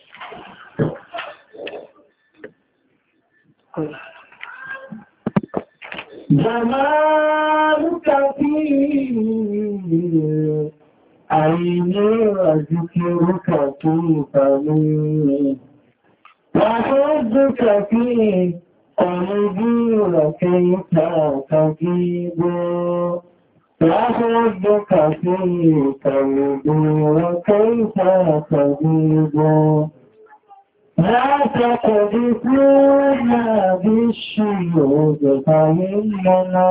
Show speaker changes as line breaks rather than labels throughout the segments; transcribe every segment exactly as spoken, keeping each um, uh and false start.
جمالك فيه عيني وذكرك في فمي وحبك فيه قلبي وكيف تجيب وحبك فيه قلبي وكيف تجيب لا تقذفونا بالشيوخ فإننا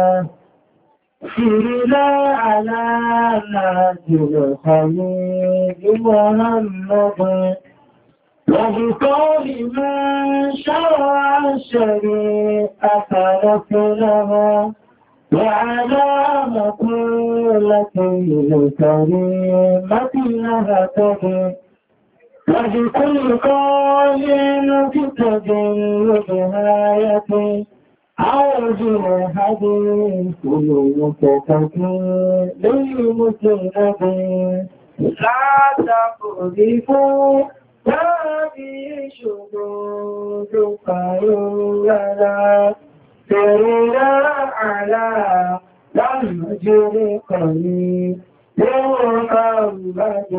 سرنا على ناجل الخليل محمد وبقول من شرع الشريعة رسلها وعلى مقولته الكريمة نهتدي وبكل قول تستدل بآية عوج الحديث المتفكر للمسند لا تقذفوا هذه شذوذ فيولنا سرنا على المجر قليل لمحمد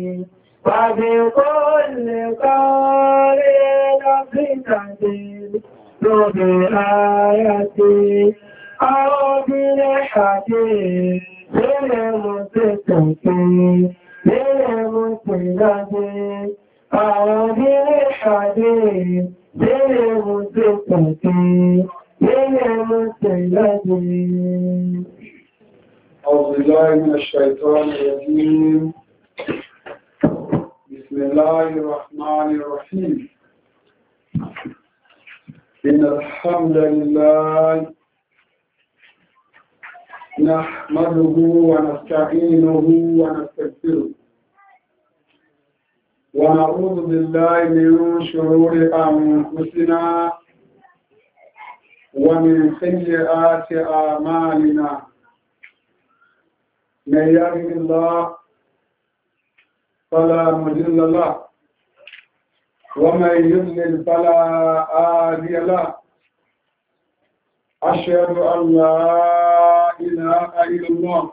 وبكل قول نقتدي بآية أو بالحديث للمتقين للمتقين أو بالحديث للمتقين للمتقين.
أعوذ بالله من الشيطان الرجيم. بسم الله الرحمن الرحيم. إن الحمد لله نحمده ونستعينه ونستغفره ونعوذ بالله من شرور أنفسنا ومن سيئات أعمالنا. من يهده الله فلا مضل له ومن يضلل فلا هادي له. أشهد أن لا إله إلا الله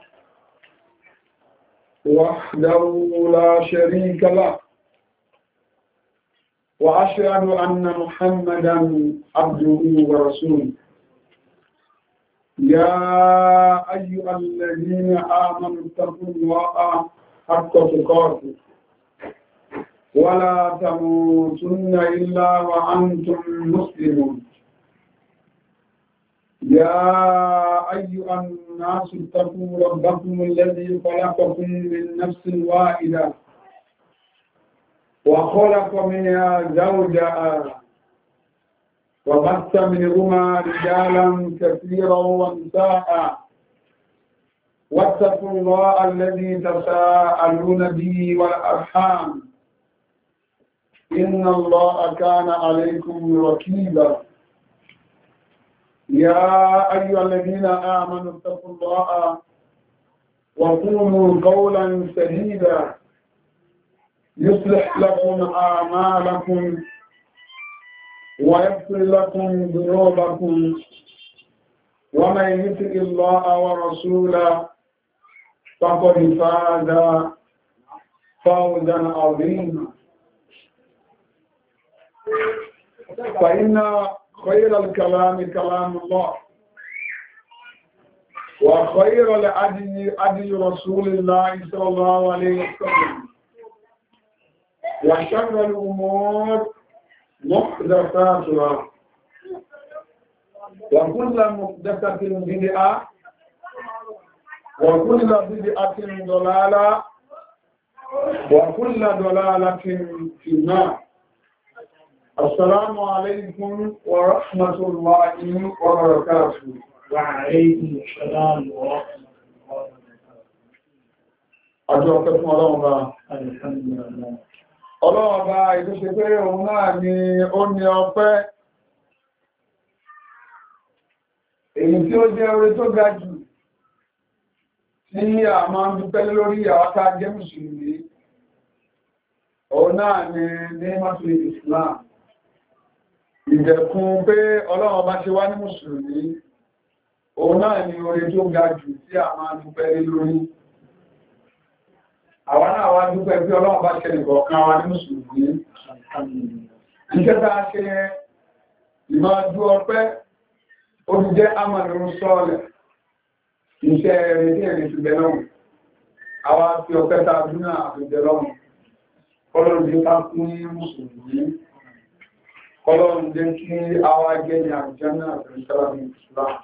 وحده لا شريك له وأشهد أن محمدا عبده ورسوله. يا أيها الذين آمنوا اتقوا الله حق تقاته ولا تموتن إلا وأنتم مسلمون. يا أيها الناس اتقوا ربكم الذي خلقكم من نفس واحدة وخلق منها زوجها وبث منهما رجالا كثيرا ونساء واتقوا الله الذي تساءلون به والأرحام إن الله كان عليكم رقيبا. يا أيها الذين آمنوا اتقوا الله وقولوا قولا سديدا يصلح لكم أعمالكم ويغفر لكم ذنوبكم ومن يطع الله ورسوله فقد فاز فوزا عظيما. فإن خير الكلام كلام الله وخير الهدي هدي رسول الله صلى الله عليه وسلم وشر الأمور محدثاتها وكل محدثة بدعة وكل بدعة ضلالة وكل ضلالة في النار. السلام عليكم ورحمة الله وبركاته.
وعليكم السلام ورحمة الله وبركاته.
أجوكم الله.
الحمد لله.
Ọlọ́ọ̀bá ìtúnṣe pé òun náà ni ó ní ọpẹ́, èyí tí ó jẹ́ orí tó ga jù tí a máa ń dúpẹ́ lórí àwátá jẹ́ Mùsùlùmí. Òun òun náà ni ní mọ́tòlì Islam ìdẹ̀kùn pé Ọlọ́run bá ṣe wá ní mùsùlùmí òun náà ni oore tó ga jù tí a máa dúpẹ́ lé lórí àwọn náà wá dúpẹ́ pé Ọlọ́run bá ṣe nìkọ̀ọ̀kan wá ní mùsùlùmí iṣẹ́ tá a ṣe ìmọ̀ dú ọpẹ́ ó ti jẹ́ amànirun sọ́ọ̀lẹ̀ iṣẹ́ rẹ̀ ní ẹ̀rẹ́ ti bẹ̀ lọ́wọ́ àwọn fi ọpẹ́ tá a dún náà àti bẹ̀ lọ́wọ́ Ọlọ́run jẹ́ ká kún ní mùsùlùmí Ọlọ́run jẹ́ kí àwọn agẹ́ ní àjẹ́nà àtẹ̀sẹ́lá ní Islam.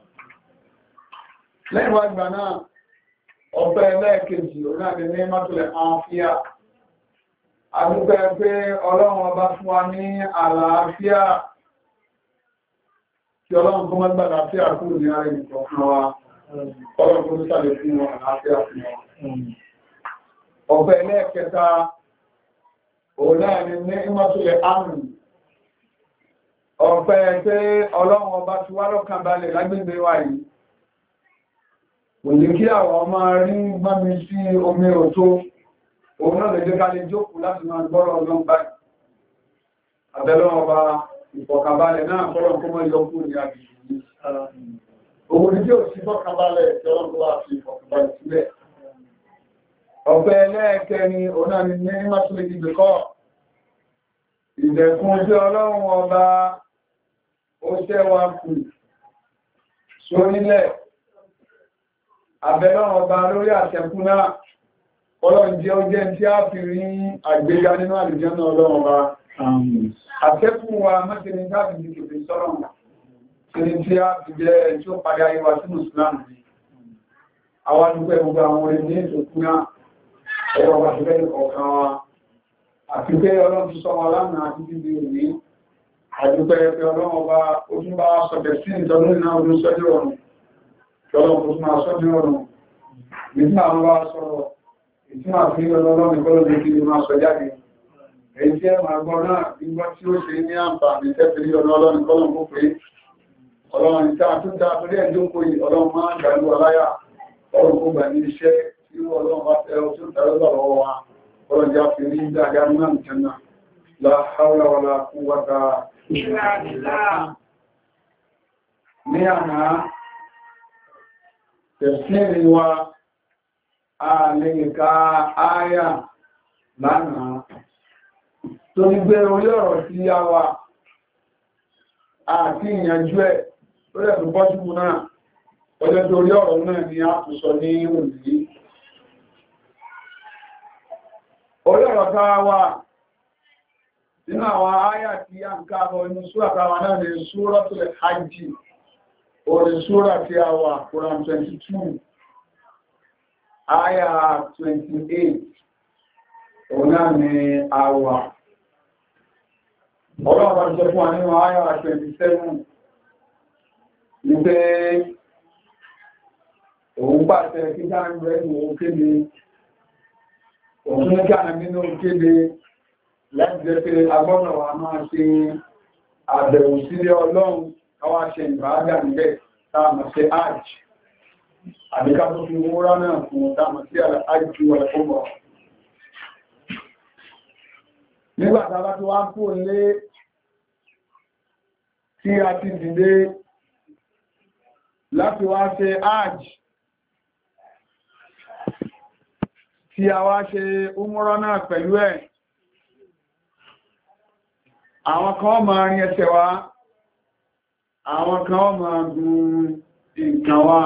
Lẹ́yìn wá gbà náà, ọpẹ́ ẹlẹ́ẹ̀kejì onáàdé ní mọ́tòlẹ̀ àáfíà. A dúpẹ́ pé Ọlọ́run ọba fún wa ní àlàáfíà. Kí Ọlọ́run kó mọ́ gbàdá sí àkúrò ní ààrẹ ìkọ̀ọ̀kan wa. Ọlọ́run kó sàlẹ̀ fún wọn àlàáfíà fún wa. Ọpẹ́ ẹlẹ́ẹ̀kẹta onáàdé ní mọ́tòlẹ̀ àmì. Ọ̀pẹ́ pé Ọlọ́run ọba ti wá lọ́kàn balẹ̀ lágbègbè wa yìí. Kò ní kí àwọn ọmọ rí gbọ́nmi sí omi òtó, òun náà lè jẹ́ ká lè jókòó láti máa gbọ́rọ̀ Ọlọ́run báyìí. Àbẹ́lọ́run ọba ìfọ̀kànbalẹ̀ náà kọ́lọ̀ kó mọ́ yọkú ní àbìsí yìí. Òun ni tí ò sí fọ́kànbalẹ̀ tí Ọlọ́run wá fi ìfọ̀kànbalẹ̀ sílẹ̀. Ọ̀pẹ́ ẹlẹ́ẹ̀kẹrin òun náà ni ní mọ́tòlì ìgbèkọ́. Ìdẹ̀kùn tí Ọlọ́run ọba ó ṣẹ́wà kù sórílẹ̀ àbẹ̀lọ́run ọba lórí àṣẹkún náà Ọlọ́run jẹ́ ó jẹ́ tí a fi rí àgbéga nínú àlùjànnà Ọlọ́run ọba àṣẹkún wa mọ́sílẹ̀ jáde ní kèfè sọ́rọ̀ sílẹ̀ tí a fi jẹ́ tí ó padà ayéwa sínú Islam àwọn adúgbẹ́ gbogbo àwọn orin ní ìsòkún náà ẹ̀rọ wà sí bẹ́ẹ̀ kọ̀ọ̀kan wa àti pé Ọlọ́run ti sọ wọn lánàá àti bíbí òní àdúpẹ́ pé Ọlọ́run ọba ó tún bá sọ̀tẹ̀ sí ìtọ́lú náà ọdún sọ́jú ọ̀run kí Ọlọ́run tó máa sọ́jú ọ̀run ìtí máa ń bá sọ̀rọ̀ ìtí máa fi Ọlọ́run ìkọlọ̀ ní kí máa sọ jáde èyí tí ẹ máa gbọ́ náà gbígbọ́ tí ó ṣe ní àǹfààní tẹ́fẹ̀rí Ọlọ́run ìkọlọ̀ kó pé Ọlọ́run ìta tó dá torí ẹjọ́ kó yìí Ọlọ́run máa ń gbàlú ọláyà Ọlọ́run kó gbà ní iṣẹ́ tí Ọlọ́run bá fẹ́ ọ tó tẹ̀lé lọ́wọ́ wa Ọlọ́run já fi rí dáadáa náà jẹ́nà la hawla wala quwwata illa billah. Ní àná, tẹ̀sílì wa a lè ka áyà lánàá tó ní gbé orí ọ̀rọ̀ sí yá wa àti ìyànjú ẹ̀ tó rẹ̀ tó bọ́jú náà ọjọ́ tó orí ọ̀rọ̀ náà ni a tún sọ ní òní. Orí ọ̀rọ̀ ká wà nínú àwọn áyà tí a ń káàbọ̀ inú súrà káwà náà ni Suratul Hajj, orí súrà tí a wà, Quran twenty-two, áyà twenty-eight, òun náà ni a wà. Ọlọ́run sọ fún wa nínú áyà twenty-seven, ní pé òun pàṣẹ kí dáa rẹ̀ ní òun kéde òun ní káàkiri nínú kéde láti jẹ́ pé agbọ́nà wa máa ṣe àbẹ̀wò sílé Ọlọ́run káwà ṣe ìbáadà níbẹ̀ táàmà sí hajj àbíká tó fi wúrá náà fún táàmà sí hajj wà fúnbọ̀. Nígbàtà bá ti wá kú lé tí a ti dìde láti wá ṣe hajj tí a wá ṣe umura náà pẹ̀lú ẹ̀. Àwọn kan máa rin ẹsẹ̀ wá, àwọn kan máa gùn nǹkan wá.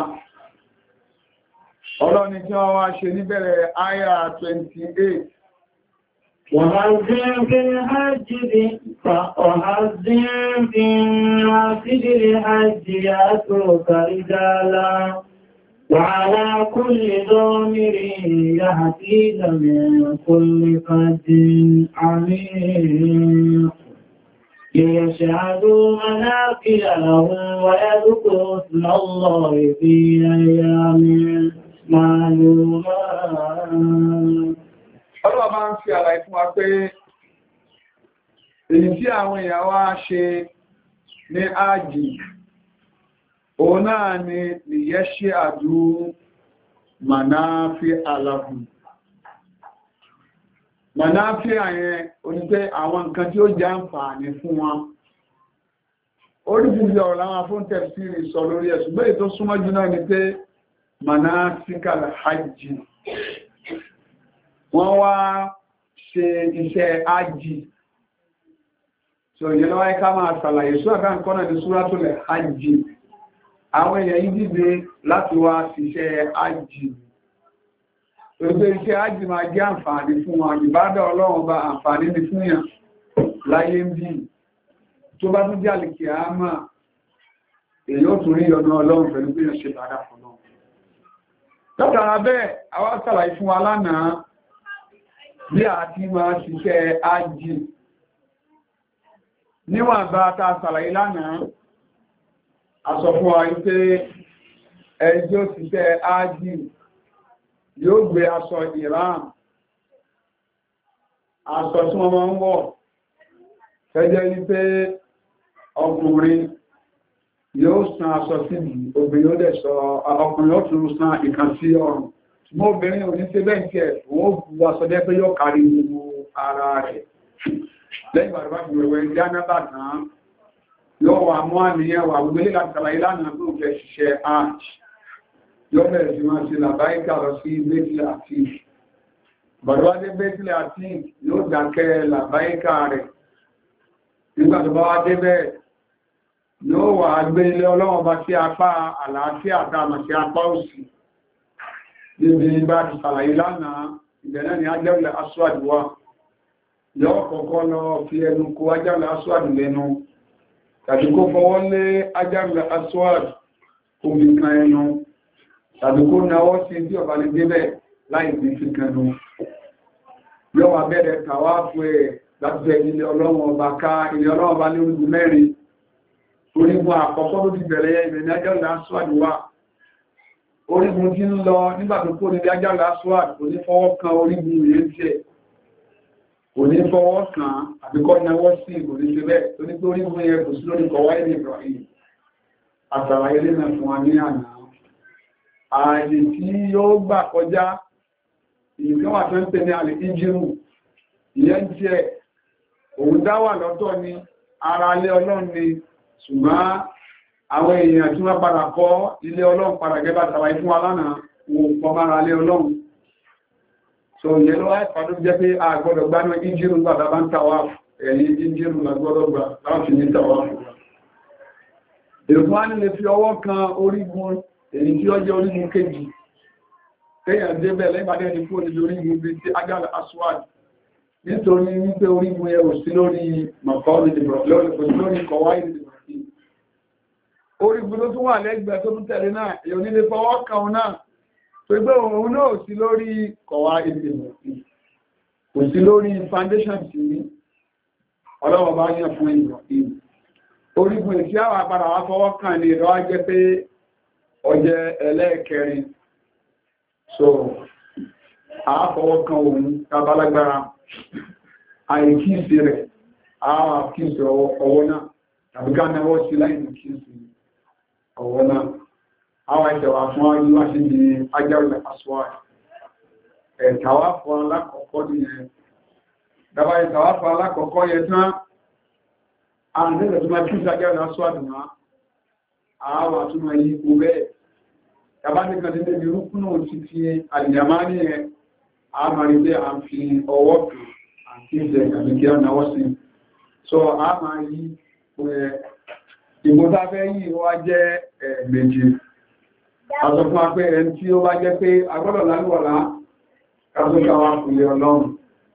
Ọlọ́ni tí wọ́n wá ṣe níbẹ̀rẹ̀ àyà twenty-eight.
وَحَذِّرْ فِي الْحَجِّ وَحَذِّرْ فِي الْمَسْجِدِ الْحَجِّ يَأْتُوكَ رِجَالًا وعلى كل ضامر يأتين من كل فج عميق ليشهدوا منافع لهم ويذكروا اسم الله في أيام معلومات.
Ọlọ́run máa ń fi àlàyé fún wa pé èyí tí àwọn èèyàn wá ṣe ní ájì òun náà ni ìyẹ́ ṣe àdú mànáfí aláhùn mọ̀náfíà yẹn ó ní pé àwọn nǹkan tí ó jẹ́ àǹfààní fún wọn oríṣiríṣi ọ̀rọ̀ láwọn afóńtẹ̀sírì sọ lórí ẹ̀ ṣùgbọ́n èyí tó súnmọ́ jù náà ni pé manasikal hajj wọ́n wá ṣe iṣẹ́ hajj so ìyẹn lọ́wọ́ ká máa ṣàlàyé sóra kan kọ́nà ní súratul hajj àwọn èèyàn yìí dìde láti wá ṣiṣẹ́ hajj Gbogbo iṣẹ́ ájì máa jẹ́ àǹfààní fún wọn, ìbádà Ọlọ́run bá àǹfààní ní fún yàn láyé ń bí. Tó bá tún jẹ́ àlèkè àmà, èyí ó tún rí ọ̀nà Ọlọ́run pẹ̀lú bí yàn ṣe bàdà fún náà. Látara bẹ́ẹ̀, àwa ṣàlàyé fún wa lánàá bí a ti máa ṣiṣẹ́ ájì. Níwọ̀n bá ta ṣàlàyé lánàá, a sọ fún wa wípé ẹni tí ó ṣiṣẹ́ ájì yóò gbé aṣọ ìran aṣọ tí wọ́n máa ń wọ̀ fẹ́jẹ́ wípé ọkùnrin yóò san aṣọ sí obìnrin yóò dẹ̀ sọ ọkùnrin yóò tún san ìkan sí ọrùn ṣùgbọ́n obìnrin ò ní ṣe bẹ́ẹ̀ tí ẹ̀ wọ́n bu aṣọ jẹ́ pé yóò kárí gbogbo ara rẹ̀ lẹ́yìn bàbá fi wẹ̀wẹ̀ jánábà náà yóò wà mú àníyàn wà gbogbo ilé láti ṣàlàyé lánàá tó fẹ́ ṣiṣẹ́ arch yóò bẹ̀rẹ̀ sí máa ṣe làbáíkà lọ sí bẹ́tìlẹ̀ àti bàdúwádé bẹ́tìlẹ̀ àti yóò dákẹ́ làbáíkà rẹ̀ nígbà tó bá wá débẹ̀ yóò wà gbé ilé Ọlọ́run bá sí apá àlàáfíà dáàmà sí apá òsì níbi bá ti ṣàlàyé lánàá ìbẹ̀rẹ̀ ni ajẹ́rùlẹ̀ aswad wà yóò kọ́kọ́ lọ fi ẹnu kó ajẹ́rùlẹ̀ aswad lẹ́nu tàbí kó fọwọ́ lé ajẹ́rùlẹ̀ aswad omi kan ẹnu tàbí kó náwọ́ sí tí ọba lè débẹ̀ láì ní fi kẹnu yóò wà bẹ̀rẹ̀ tàwáàfù ẹ̀ láti fẹ́ ilé Ọlọ́run ọba ká ilé Ọlọ́run ọba ní orígun mẹ́rin orígun àkọ́kọ́ ló ti bẹ̀rẹ̀ ìrìn Ajárul Aswad wà orígun tí ń lọ nígbà tó kó nílé Ajárul Aswad kò ní fọwọ́ kan orígun ìrìn tiẹ̀ kò ní fọwọ́ kan àbíkọ́ náwọ́ sí kò ní ṣe bẹ́ẹ̀ tó ní pé orígun yẹn kò sí lórí kọ̀wá ilé Ibrahim àtàrà ilé náà fún wa ní àná ààyè tí yóò gbà kọjá ìgbẹ́wà tó ń pè ní àlè ìjírù ìyẹn jẹ́ òun dáwà lọ́tọ̀ ní ara ilé Ọlọ́run ni ṣùgbọ́n àwọn èèyàn tí wọ́n padà kọ́ ilé Ọlọ́run padà gẹ́bà tàbí fún wa lánàá wọn pọ̀ mára ilé Ọlọ́run so ìyẹn ló wáyé pàdó jẹ́ pé a gbọ́dọ̀ gbá ní ìjírù gbàdá bá ń tàwà ẹ̀yìn ìjírù la gbọ́dọ̀ gbà láti ní tàwà èrùn wá nílé fi ọwọ́ kan orígun èyí tí ó jẹ́ orígun kejì kéyàn débẹ̀ lẹ́gbàdé ní fún olè orígun bí tí Ajárul Aswad nítorí wípé orígun yẹ ò sí lórí mọ̀kọ́lù lórí kọ̀wá ìlú orígun tó tún wà lẹ́gbẹ̀ẹ́ tó tún tẹ̀lé náà èyí onílé fọwọ́ kan náà tó gbé òun náà ò sí lórí kọ̀wá ìlú kò sí lórí foundation sí ọlọ́wọ́ bá yàn fún ìlú orígun èsì àwọn àpàdà wá fọwọ́ kan ní ìrọ́ jẹ́ pé ọjẹ́ ẹlẹ́ẹ̀kẹrin so àáfọwọ́ kan òun tàbálágbára àìkíìsì rẹ̀ àwọn àkíìsì ọwọ́ náà tàbí ká náwọ́ sí láìní kíìsì ọwọ́ náà àwọn ìṣẹ̀wà fún ayíwá sí ní Ajárul Aswad ẹ̀tàwà fún alákọ̀ọ́kọ́ nìyẹn dábàá ìtàwà fún alákọ̀ọ́kọ́ yẹn tán àwọn ìṣẹ̀lẹ̀ tó máa kíìsì Ajárul Aswad náà àwọn àtúnmọ̀ yìí kò bẹ́ẹ̀ yàbá ní kan nílé ní rúkúnù ti fi àlìyàmá ní ẹ àmàrí pé a ń fi ọwọ́ kù àti ìjẹ̀ àbí kí á náwọ́ sí so a máa yí ìbò tá fẹ́ yìí wá jẹ́ méje a sọ fún apẹ́ ẹni tí ó wá jẹ́ pé agbọ́dọ̀ lálùwàlá kásókàwà fúnlé Ọlọ́run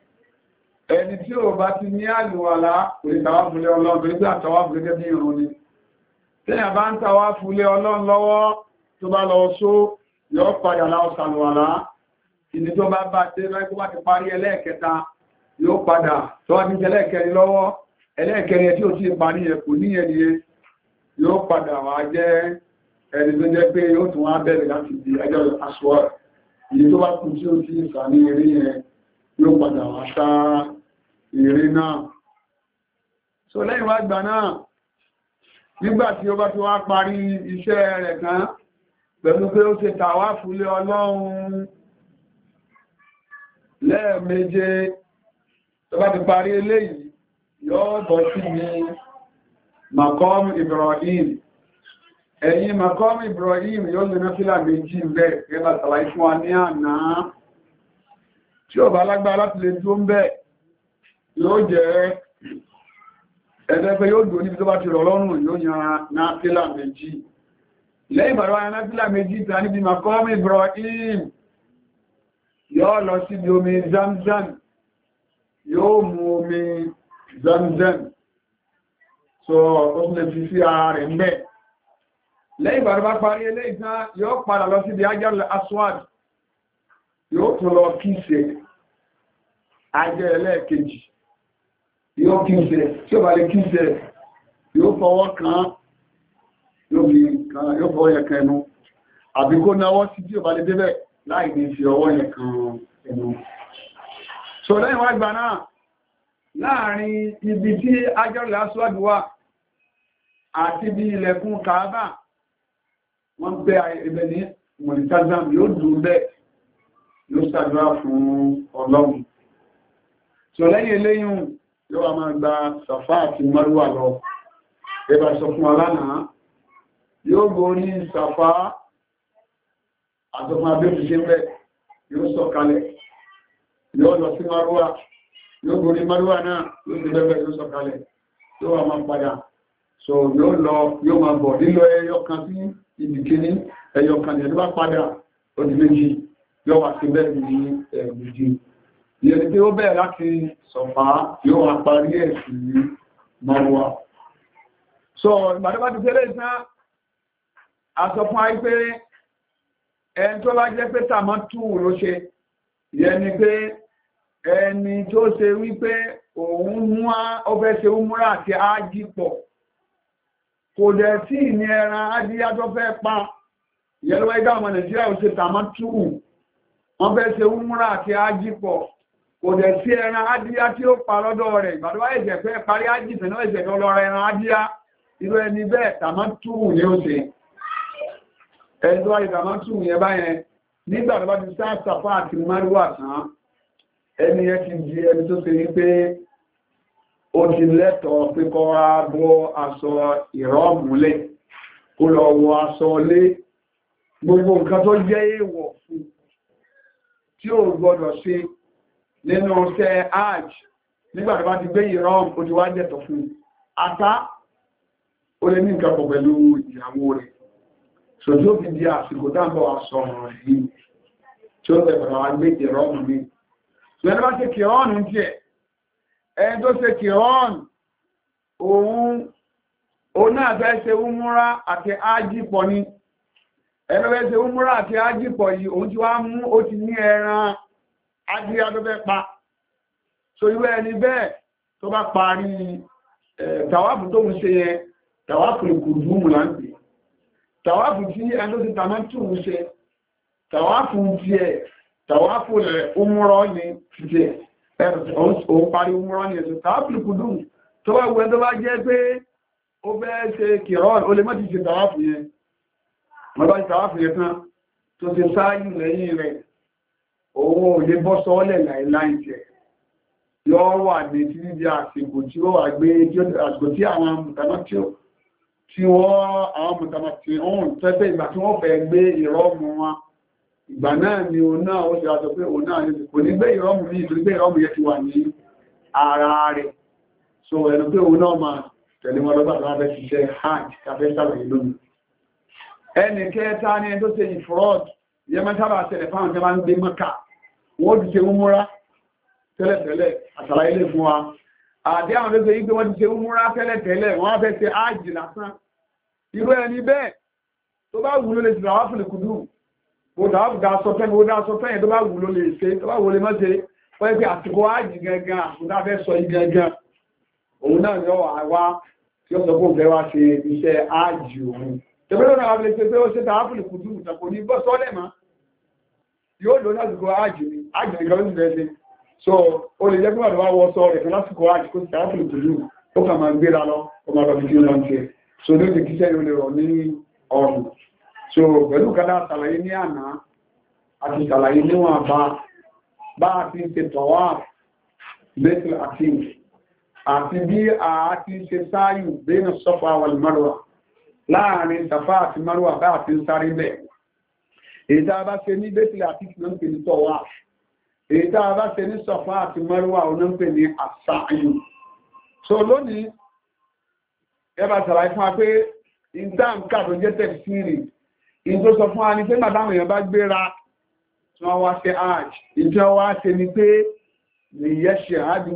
ẹni tí ó bá ti ní àlùwàlá kò lè tàwà fúnlé Ọlọ́run torí pé àtàwà fúnlé gẹ́gẹ́ bí ìrun ni tẹ́yà bá ń tàwà fúnlé Ọlọ́run lọ́wọ́ tó bá lọ só yọ́ padà láọ sàlùwàlá ìdí tó bá bá tẹ́ láìkó bá ti parí ẹlẹ́ẹ̀kẹta yóò padà tó wá ní ẹlẹ́ẹ̀kẹrin lọ́wọ́ ẹlẹ́ẹ̀kẹrin tí ó ti parí ẹ̀ kò ní ẹni yóò padà wá jẹ́ ẹni tó jẹ́ pé yóò tún wá bẹ̀rẹ̀ láti di Ajárul Aswad ìdí tó bá kù tí ó ti sà ní eré yẹn yóò padà wá sá eré náà so lẹ́yìn wá gbà náà nígbàtí ó bá ti wá parí iṣẹ́ rẹ̀ kan pẹ̀lú pé ó ṣe tàwáfù lé Ọlọ́run lẹ́ẹ̀méje tó bá ti parí eléyìí yóò bọ́ sí ní Maqam Ibrahim. Ẹ̀yìn Maqam Ibrahim yóò lè náfílà méjì bẹ́ẹ̀ gẹ́gbà tàbí fún wa ní àná. Tí ó bá lágbára láti lè tó ń bẹ́ yóò jẹ́ ẹ̀dẹ́fẹ́ yóò dùn níbi tó bá ti rọ̀ lọ́rùn yóò yan náfílà méjì. Lẹ́yìn bàrá wa náfílà méjì ta níbi Maqam Ibrahim yóò lọ sí ibi omi Zamzam, yóò mú omi Zamzam, so ó tún lè fi sí ara rẹ̀ ń bẹ́. Lẹ́yìn bàrá bá parí eléyìí tán yóò padà lọ sí ibi Hajar al-Aswad, yóò tún lọ kíṣẹ́ ajẹ́ ẹlẹ́ẹ̀kejì, yóò kíṣẹ́ tí ó bá lè kíṣẹ́ yóò fọwọ́ kan yóò fọwọ́ yẹ kan ẹnu àbí kó náwọ́ sí tí ó bá lè débẹ̀ láì ní fi ọwọ́ yẹ kan ẹnu. So lẹ́yìn wá gbà náà láàrin ibi tí Hajar al-Aswad wà àti bí ilẹ̀kùn Kaaba wọ́n gbé ibẹ̀ ní Multazam yóò dùn bẹ́ẹ̀ yóò ṣàdúrà fún Ọlọ́run. So lẹ́yìn eléyìn yóò wá máa gba Safa àti Marwa lọ. Ẹbà sọ fún alánàá yóò gorí Safa àtọ́fún abẹ́bù ṣe mẹ́ yóò sọ kalẹ̀ yóò lọ sí Marwa yóò gorí Marwa náà yóò sì bẹ́bẹ̀ yóò sọ kalẹ̀ yóò wá máa padà. So yóò lọ yóò máa bọ̀ nílò ẹyọ kan sí ibìkíní ẹyọ kan ní ẹ̀dọ́ bá padà ó di méjì yóò wá sí bẹ́ẹ̀ ní ẹ̀ẹ̀mùjí. Ìyẹn tí ó bẹ̀rẹ̀ láti Sọ̀fà yóò wá parí ẹ̀ sí Marwa. So ìgbàdọ́bá ti tẹ́lẹ̀ ìsán aṣọ fún ayé pé ẹni tó bá jẹ́ pé tàmátù ló ṣe, ìyẹn ni pé ẹni tó ṣe wípé òun mú ọfẹ́ ṣe umura àti ájì pọ̀, kò dẹ̀ sí ní ẹran adíyá tó fẹ́ pa, ìyẹn ló wáyé dáwọn ọmọ Nàìjíríà ò ṣe tàmátù, wọ́n fẹ́ ṣe umura àti ájì pọ̀, kò dẹ̀ sí ẹran adíyá tí ó pa lọ́dọ̀ rẹ̀. Ìgbàdọ́wà ẹ̀jẹ̀ pé parí ájì fẹ̀ náà ẹ̀jẹ̀ lọ́rọ̀ ẹran adíyá, irú ẹni bẹ́ẹ̀ tàmátù ni ó ṣe. Ẹni tó wáyé tàmátù yẹn báyẹn nígbà tó bá ti sá Sàfà àti Márùwà tán, ẹni yẹn ti di ẹni tó ṣe wípé ó ti lẹ́tọ̀ọ́ pé kó wá bọ́ aṣọ ìrọ́mùlẹ̀, kó lọ wọ aṣọ lé, gbogbo nǹkan tó jẹ́ èèwọ̀ fún tí ó gbọdọ̀ ṣe nínú ṣẹ́ hajj nígbà tó bá ti gbé ìrọ́m ó ti wá jẹ́tọ̀ fún ata ó lè ní nǹkan pọ̀ pẹ̀lú ìyàwó rẹ̀. So tí ó fi di àsìkò dáńbọ̀ aṣọ ọ̀rọ̀ yìí tí ó bẹ̀rẹ̀ wá gbé ìrọ́mù mi. So ẹni bá ṣe kìrọ́ọ̀nù ń tiẹ̀, ẹni tó ṣe kìrọ́ọ̀nù òun òun náà fẹ́ ṣe umura àti ájì pọ̀ ni. Ẹni fẹ́ ṣe umura àti ájì pọ̀ yìí òun ti wá mú ó ti ní ẹran adíyá tó fẹ́ pa. So irú ẹni bẹ́ẹ̀ tó bá parí tàwáfù tó ń ṣe yẹn tàwáfù kùdùmù là ń pè. Tàwáfù tí ẹni tó ti tàmátù ń ṣe tàwáfù tiẹ̀ tàwáfù rẹ̀ umrọ́ ni tiẹ̀ òun parí umrọ́ ni ẹ̀sùn tàwáfù kùdùmù tó bá wẹ́ tó bá jẹ́ pé ó bẹ́ ṣe kìrọ́ọ̀nù ó lè mọ́ ti ṣe tàwáfù yẹn wọ́n bá ṣe tàwáfù yẹn tán tó ti sáájú lẹ́yìn rẹ̀ òun ò lè bọ́ sọ́ọ́lẹ̀ láìláì tẹ̀ yọ́ wà ní tí ní àsìkò tí ó wà gbé àsìkò tí àwọn mùtàmátì tí wọ́n àwọn mùtàmátì ohun tẹ́tẹ́ ìgbà tí wọ́n fẹ́ gbé ìrọ́mù wọn ìgbà náà ni òun náà ó ṣe àjọ pé òun náà kò ní gbé ìrọ́mù ní ìtorí pé ìrọ́mù yẹn ti wà ní ara rẹ̀. So ẹnu pé òun náà máa tẹ̀lé wọn lọ́gbà tó fẹ́ ṣiṣẹ́ hajj tàbẹ́ sàlàyé lónìí. Ẹnì kẹta ni ẹni tó ṣe ìfrọ́d yẹ máa sábà tẹ̀lẹ̀ fáwọn tẹ́ máa ń gbé Mẹ́kà wọ́n ti ṣe umura tẹ́lẹ̀tẹ́lẹ̀ àṣàlàyé lè fún wa. Àdé àwọn tó ṣe yí pé wọ́n ti ṣe umura tẹ́lẹ̀tẹ́lẹ̀ wọ́n fẹ́ ṣe hajj lásán. Irú ẹni bẹ́ẹ̀ tó bá wù ló lè ṣe àwọn fún ìkùdù ó dáa sọ fẹ́ ó dáa sọ fẹ́ yẹn tó bá wù ló lè ṣe tó bá wù lè má ṣe wọ́n pé àsìkò hajj gangan àkùdá fẹ́ sọ yí gangan òun náà yọ àwa tí ó sọ fún òfẹ́ wá ṣe iṣẹ́ hajj òun. Tẹ̀bẹ́lẹ́ náà wà lè ṣe pé ó ṣe tàá fún ìkùdù ìtàkù ní bọ́ sọ́lẹ̀ mọ́ yóò lò lásìkò hajj ni hajj ni gọ́ọ̀lù bẹ́ẹ̀ ṣe. So ó lè jẹ́ pé wà lọ́wọ́ sọ rẹ̀ fún lásìkò hajj kó sì tàá fún ìkùdù ó kà máa gbéra lọ ó máa lọ bí kí ó lọ ń ṣe. So ló ti kíṣẹ́ yóò lè rọ̀ ní ọrùn. So pẹ̀lú kádà ṣàlàyé ní àná àti ṣàlàyé níwọ̀n bá bá a ti ṣe tọ̀wá Baitul Atiq àti bí a ti ṣe sáyù bẹ́ẹ̀nà Safa wal Marwa láàrin Safa àti Marwa bá àti ń sáré bẹ̀. Èyí tá a bá ṣe ní Baitul Atiq náà ń pè ní tawaf. Èyí tá a bá ṣe ní Safa àti Marwa náà ń pè ní as-sa'yu. So lónìí ẹbà sàlàyé fún wa pé ìdáǹkà tó jẹ́ tẹ̀síìrì ìjọ sọ fún wa ní pé màdáwọn èèyàn bá gbéra tí wọ́n wá ṣe hajj ìjọ wá ṣe ni pé lè yẹ ṣe àádù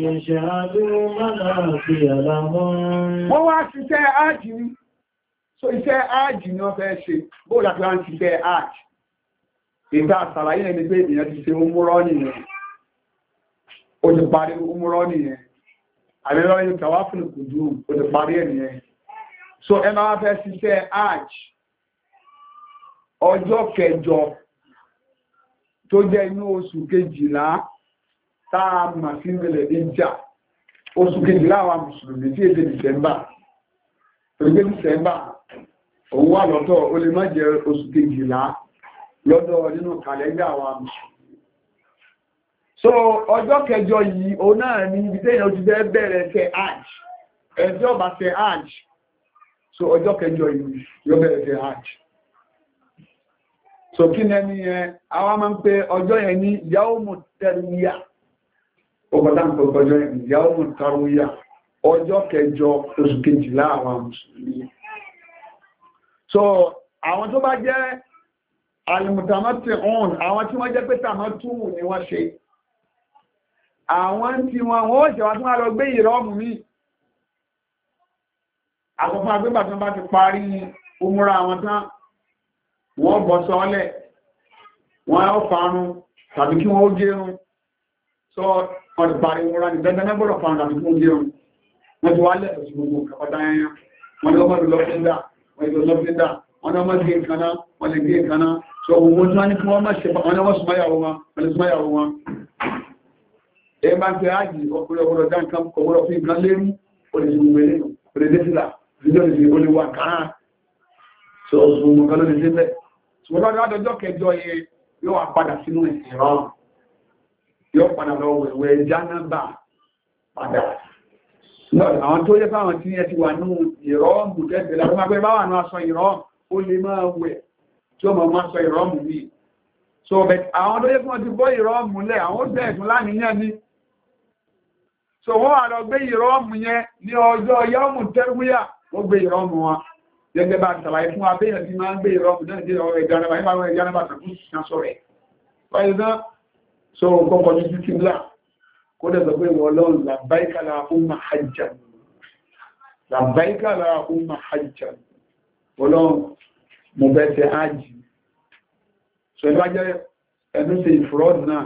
wọ́n wá ṣiṣẹ́ hajj ni so iṣẹ́ hajj ni wọ́n fẹ́ ṣe bóò láti wá ń ṣiṣẹ́ hajj ìgbà sàlàyé ẹni pé èèyàn ti ṣe umúrọ́ nìyẹn ó ti parí umúrọ́ nìyẹn àrílọ́ yóò tàwà fún ìkùdú ó ti parí ẹnìyẹn so ẹ máa fẹ́ ṣiṣẹ́ hajj ọjọ́ kẹjọ tó jẹ́ inú oṣù kejìlá táa mà sí ìrìnlẹ̀ ìjà oṣù kejìlá àwọn mùsùlùmí tí èdè dìsẹ́mbà tó gbé dìsẹ́mbà òun wà lọ́tọ̀ ó lè má jẹ́ oṣù kejìlá lọ́dọ̀ nínú kàlẹ́ndà àwọn mùsùlùmí so ọjọ́ kẹjọ yìí òun náà ní ibi tẹ́yìn ó ti fẹ́ bẹ̀rẹ̀ ṣe hajj ẹjọ́ bá ṣe hajj so ọjọ́ kẹjọ yìí yóò bẹ̀rẹ̀ ṣe hajj so kí ní ẹni yẹn àwọn máa ń pè ọjọ́ yẹn ní yawmu tarwiya ọgbọ̀dá ń pè ọjọ́ yẹn ní yawmu tarwiya ọjọ́ kẹjọ oṣù kejìlá àwọn mùsùlùmí so àwọn tó bá jẹ́ al-mutamatti'un àwọn tí wọ́n jẹ́ pé tàmátù ni wọ́n ṣe àwọn tí wọ́n wọ́n ṣe wá tún wá lọ gbé ìrọ́mù mí àkọ́kọ́ agbébà tí wọ́n bá ti parí umura àwọn tán wọ́n bọ́ sọ́ọ́lẹ̀ wọ́n á farun tàbí kí wọ́n ó gérun sọ wọ́n ti parí umura ní dandan gbọ́dọ̀ farun tàbí kí wọ́n gérun wọ́n ti wá lẹ́tọ̀ sí gbogbo kàpátá yẹn wọ́n ni wọ́n mọ́ lọ́fíndà wọ́n ni lọ́fíndà wọ́n ni wọ́n mọ́ gé kaná wọ́n lè gé kaná sọ gbogbo tí wọ́n ní kí wọ́n mọ́ ṣe wọ́n ni wọ́n súnmọ́yàwó wọn wọ́n lè súnmọ́yàwó wọn ẹ bá ń tẹ ájì ọkùnrin ọgbọ̀rọ̀ dá nǹkan ọgbọ̀rọ̀ fi nǹkan lérí olùsùnmọ̀ ilé olùdésílà ìjọ ìsìn olùwà kàá so ọ̀sùnmọ̀ kan ló lè ṣe bẹ́ẹ̀ ṣùgbọ́n lọ́dọ̀ àdọ́jọ́ kẹjọ yẹ yóò wà padà sínú ìrọ̀ yóò padà lọ wẹ̀wẹ̀ jánábà padà àwọn tó yẹ fáwọn tí ẹ ti wà ní ìrọ̀ gùdẹ́gbẹ̀ láwọn agbẹ́ bá wà ní aṣọ ìrọ̀ ó lè máa wẹ̀ tí ó máa aṣọ ìrọ̀ mú mi so but àwọn tó yẹ fún ọ ti bọ́ ìrọ̀ múlẹ̀ àwọn ó bẹ̀ẹ̀ tún láníyàn ní so wọ́n wà lọ gbé ìrọ́mù yẹn ní ọjọ́ yọ́mù tẹ́rúyà wọ́n gbé ìrọ́mù wọn gẹ́gẹ́ bá ṣàlàyé fún abẹ́yàn tí máa ń gbé ìrọ́mù náà jẹ́ ọ̀rọ̀ ìjánabà nípa àwọn ìjánabà tàbí ìṣàṣọ rẹ̀ báyìí náà so kọ́kọ́ ní títí ńlá kó dẹ̀ sọ pé wọ́n lọ́n labbaika Allahumma hajjan labbaika Allahumma hajjan ọlọ́run mo bẹ́ ṣe ájì so ẹ̀lú ajẹ́ ẹ̀dún ṣe ìfúrọ́dù náà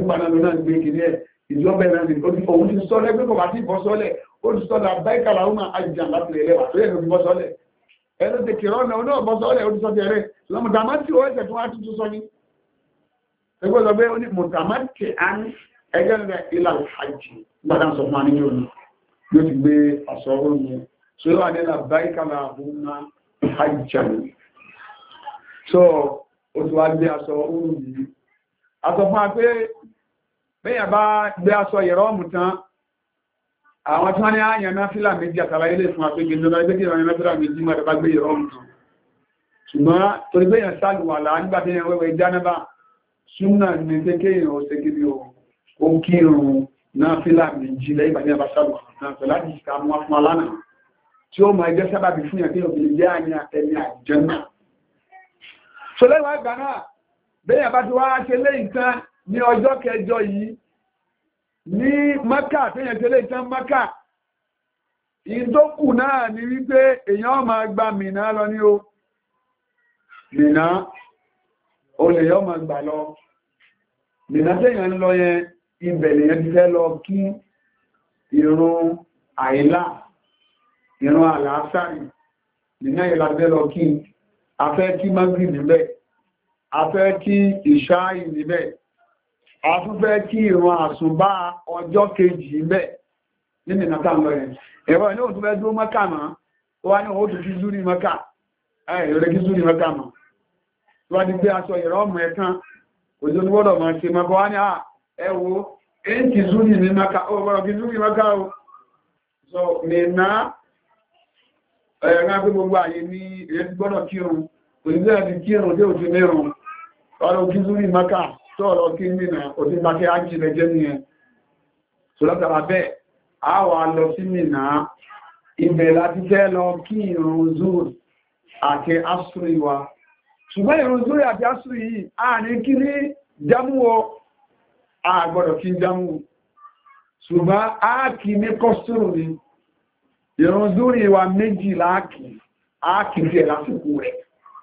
ìjọba ẹ̀rẹ́ òun ti sọ́lẹ̀ pé kò bá tí bọ́ sọ́lẹ̀ ó ti sọ́lẹ̀ àbáìkàlà ọmọ àjíjà láti rẹ̀ lẹ́wà tó yẹ̀ ló ti bọ́ sọ́lẹ̀ ẹ̀rẹ́ ti kìrọ́ ọ̀nà ọ̀nà bọ́ sọ́lẹ̀ ó ti sọ́ tẹ̀rẹ̀ lọ́mọdàmátì ó ẹ̀sẹ̀ tó wá tún sọ ní ẹgbẹ́ sọ pé ó ní mọ̀dàmátì án ẹgbẹ́ rẹ̀ ilà ìhàjì gbádà sọ fún àníyàn ní yóò ti gbé aṣọ oòrùn yẹn so yóò wà ní àbáìkàlà ọmọ àjíjà ní so ó ti wá gbé aṣọ oòrùn yìí aṣọ fún wa pé bẹ́yàn bá gbé aṣọ ìrọ́mù tán àwọn tí wọ́n ní àyàn náà fílà méjì àtàrà ilé fún àpéjì lọ́nà ẹgbẹ́ tí ìrọ̀yàn náà fílà méjì mọ́ ẹ̀bá gbé ìrọ́mù tán ṣùgbọ́n torí bẹ́yàn sálùwàlá nígbàtí yẹn wẹ́wẹ́ jánábà súnà ní kéèkéèyàn ó ṣe gidi ó kírun náà fílà méjì lẹ́yìn ìgbà ní ẹbá sálùwàlá náà pẹ̀lú láti ṣe àwọn afún alánà tí ó máa jẹ́ sábàbí fún yàn kí òbí jẹ́ àyà ẹni àjẹ́nà so lẹ́wọ̀ ẹgbà náà bẹ́yàn bá ti wá ṣe lẹ́yìn tán ní ọjọ́ kẹjọ yìí ní Mákà tẹ́yàn tẹ́lẹ̀ ìtàn Mákà ìdókù náà ni wípé èyàn máa gba Mínà lọ ní o Mínà o lè yọ́ máa gbà lọ Mínà tẹ́yàn lọ yẹn ibẹ̀ lèyàn ti fẹ́ lọ kí ìrun àìlà ìrun àlàásàrì Mínà ìlàfẹ́ lọ kí afẹ́ kí Mágírì níbẹ̀ afẹ́ kí ìṣáì níbẹ̀ a tún fẹ́ kí ìrun àsùnbá ọjọ́ kejì bẹ́ nínú ìnàtà lọ ẹ̀ ẹ̀rọ ní òtún fẹ́ dúró Mákà mọ́ ó wá ní òun tó kí zúrí Mákà ẹ̀rẹ́ kí zúrí Mákà mọ́ tó wá ti gbé aṣọ ìrọ́mù ẹ̀tàn òjò ní gbọ́dọ̀ máa ṣe mọ́kọ́ wá ní ẹwọ èyí kì zúrì ní maka ó gbọ́dọ̀ kí zúrì maka o so Mínà ẹ̀rọ pé gbogbo àyè ní èyí gbọ́dọ̀ kírun òṣìṣẹ́ àti kírun tí ó ti mẹ́rùn ọ̀rọ̀ kí zúrì maka tó ọ̀rọ̀ kí Mínà òṣìṣẹ́ pàkẹ́ ájì lẹ́jẹ́ nìyẹn so látara bẹ́ẹ̀ a wà lọ sí Mínà ibẹ̀ láti fẹ́ lọ kí ìrun zúrì àti asúrì wa ṣùgbọ́n ìrun zúrì àti asúrì yìí a ní kí ní jámúwọ́ a gbọ́dọ̀ kí jámú ṣùgbọ́n a kì ní kọ́sùrù ní ìrun zúrì wa méjì láàkì a kì tí ẹ̀ lásìkò rẹ̀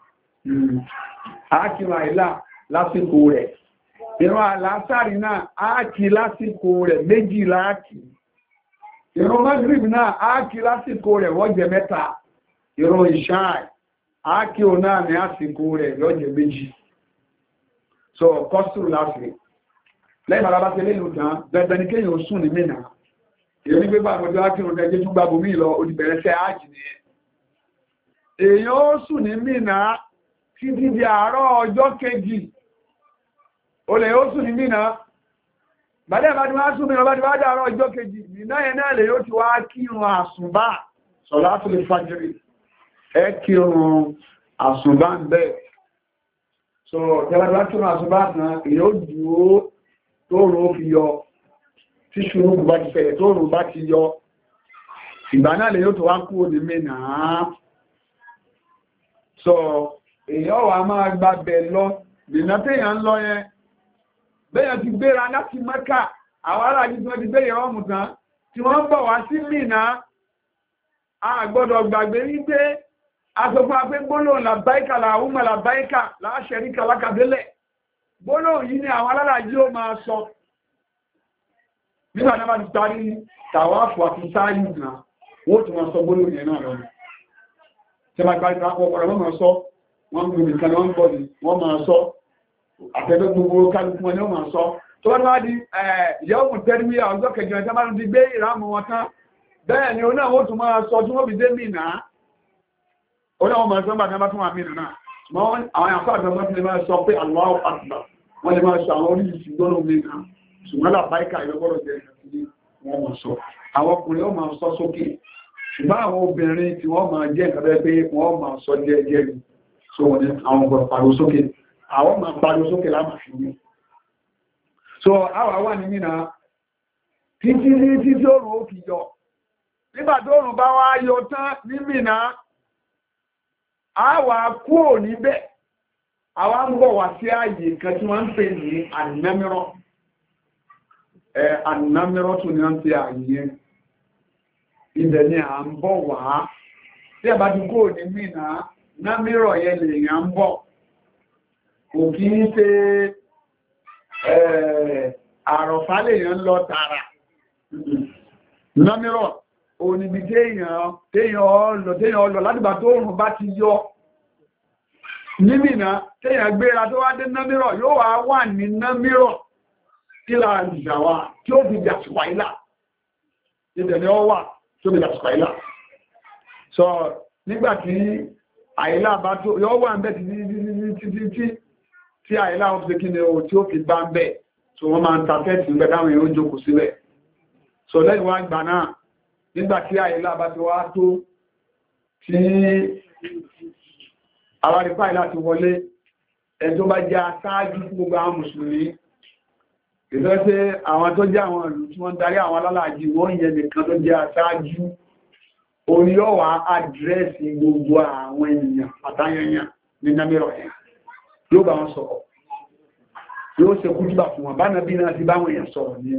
a kì wà ìlà lásìkò rẹ̀ ìrun àlásàrì náà a kì lásìkò rẹ̀ méjì láàkì ìrun magrib náà a kì lásìkò rẹ̀ wọ́jẹ̀ mẹ́ta ìrun ìṣáì a kì o náà ní àsìkò rẹ̀ lọ́jẹ̀ méjì so kọ́sùrù lásìkò lẹ́yìn bàbá tẹ́ lè lò tán bẹ̀bẹ̀ ní kéyàn sùn ní Mínà èyí ní gbégbà àmọ́jọ́ ákìrùn ẹjẹ́ tún gbàgbò mí lọ òdìbẹ̀rẹ̀ tẹ́ ájì ní ẹ̀ èyàn ó sùn ní Mínà títí di àárọ̀ ọjọ́ kejì olè ó sùn ní Mínà bàdẹ́ bá ti wá sùn Mínà bá ti wá dé àárọ̀ ọjọ́ kejì Mínà yẹn náà lè yóò ti wá kírun àsùnbà sọ̀látùl fájírì ẹ kírun àsùnbà ń bẹ̀ so tẹ́lá bá kírun àsùnbà náà èyí ó dúró tóòrùn fi yọ tí ṣùgbọ́n bá ti fẹ̀rẹ̀ tóòrùn bá ti yọ ìgbà náà lè yóò tó wá kúrò ní Mínà so èyàn wà máa gba bẹ̀ lọ Mínà téèyàn ń lọ yẹn bẹ́yàn ti gbéra láti Mẹ́kà àwọn ará jí tí wọ́n ti gbé ìrọ́mù tán tí wọ́n ń bọ̀ wá sí Mínà a gbọ́dọ̀ gbàgbé wípé asọ́fún apé gbólóhùn làbáíkà làhúmà làbáíkà la sharika laka délẹ̀ gbólóhùn yìí ni àwọn alálàájí ó máa sọ nígbà náà bá ti parí tàwáàfù àti sáàyù náà wọ́n tún máa sọ gbólóhùn yẹn náà lọ́nà tí wọ́n parí tàwáàfù ọ̀pọ̀lọpọ̀ wọ́n máa sọ wọ́n gbogbo nìkan ni wọ́n bọ̀ ní wọ́n máa sọ àtẹ́gbẹ́ gbogbo kálukú wọn ni wọ́n máa sọ tó wọ́n wá di ìyàwó mú tẹ́rí àwọn ọjọ́ kẹjọ ẹ̀jẹ̀ máa ti gbé ìrámù wọn tán bẹ́ẹ̀ ni ó náà wọ́n tún máa sọ tí wọ́n fi dé Mínà ó náà wọ́n máa sọ bàtà bá tún wà Mínà náà ṣùgbọ́n àwọn àkọ́ àgbẹ̀mọ́ ti lè máa sọ pé Allahu Akbar wọ́n lè máa sọ àwọn oríṣìí gbọ́nà Mínà ṣùgbọ́n làbáíkà ìlọ́gbọ́rọ̀ jẹ́ ìrìnàtí wọ́n máa sọ àwọn ọkùnrin wọ́n máa sọ sókè ṣùgbọ́n àwọn obìnrin tí wọ́n máa jẹ́ ìkàbẹ́ pé wọ́n máa sọ jẹ́jẹ́ ni so wọ́n ní àwọn ọgbọ̀n pariwo sókè àwọn máa pariwo sókè láàmà fi ní so àwa wà ní Mínà títí ní títí òrùn ó fi yọ nígbà tó òrùn bá wá yọ tán ní Mínà àwa kúrò níbẹ̀ àwa ń bọ̀ wá sí ààyè kan tí wọ́n ń pè ní ànámírọ̀ ẹ̀ ànámírọ̀ tún ní wọ́n ti ààyè ibẹ̀ ni à ń bọ̀ wá tí a bá ti kúrò ní Mínà námírọ̀ yẹn lè yàn ń bọ̀ kò kí ń ṣe àrọ̀fá lè yàn lọ tààrà námírọ̀ oníbi téèyàn lọ látìgbà tó òrùn bá ti yọ ní Mínà téèyàn gbéra tó wá dé námírọ̀ yóò wá wà ní námírọ̀ ìlà ìjàwà tí ó fi jàṣùpá ìlà ìdẹ̀lẹ̀ ọ wà tí ó fi jàṣùpá ìlà so nígbàtí àìlà bá tó yóò wà ń bẹ́ títí tí àìlà ó fi kí ni o tí ó fi bá ń bẹ́ so wọ́n máa ń ta tẹ́ẹ̀tì ń bẹ́ dáwọn èèyàn jókòó sílẹ̀ so lẹ́yìn wá gbà náà nígbàtí àìlà bá ti wá tó tí àwárípá ìlà ti wọlé ẹjọ́ bá jẹ́ aṣáájú fún gbogbo àwọn mùsùlùmí ìfẹ́ pé àwọn tó jẹ́ àwọn ìlú tí wọ́n darí àwọn alálàájì wọ́n yẹ nìkan tó jẹ́ aṣáájú orí ọwà àdírẹ́sì gbogbo àwọn ènìyàn àtàyẹnyàn ní námírọ̀ ẹ̀ yóò bá wọn sọ̀rọ̀ yóò ṣe kútúbà fún wọn bá nàbí náà ti báwọn èèyàn sọ̀rọ̀ ní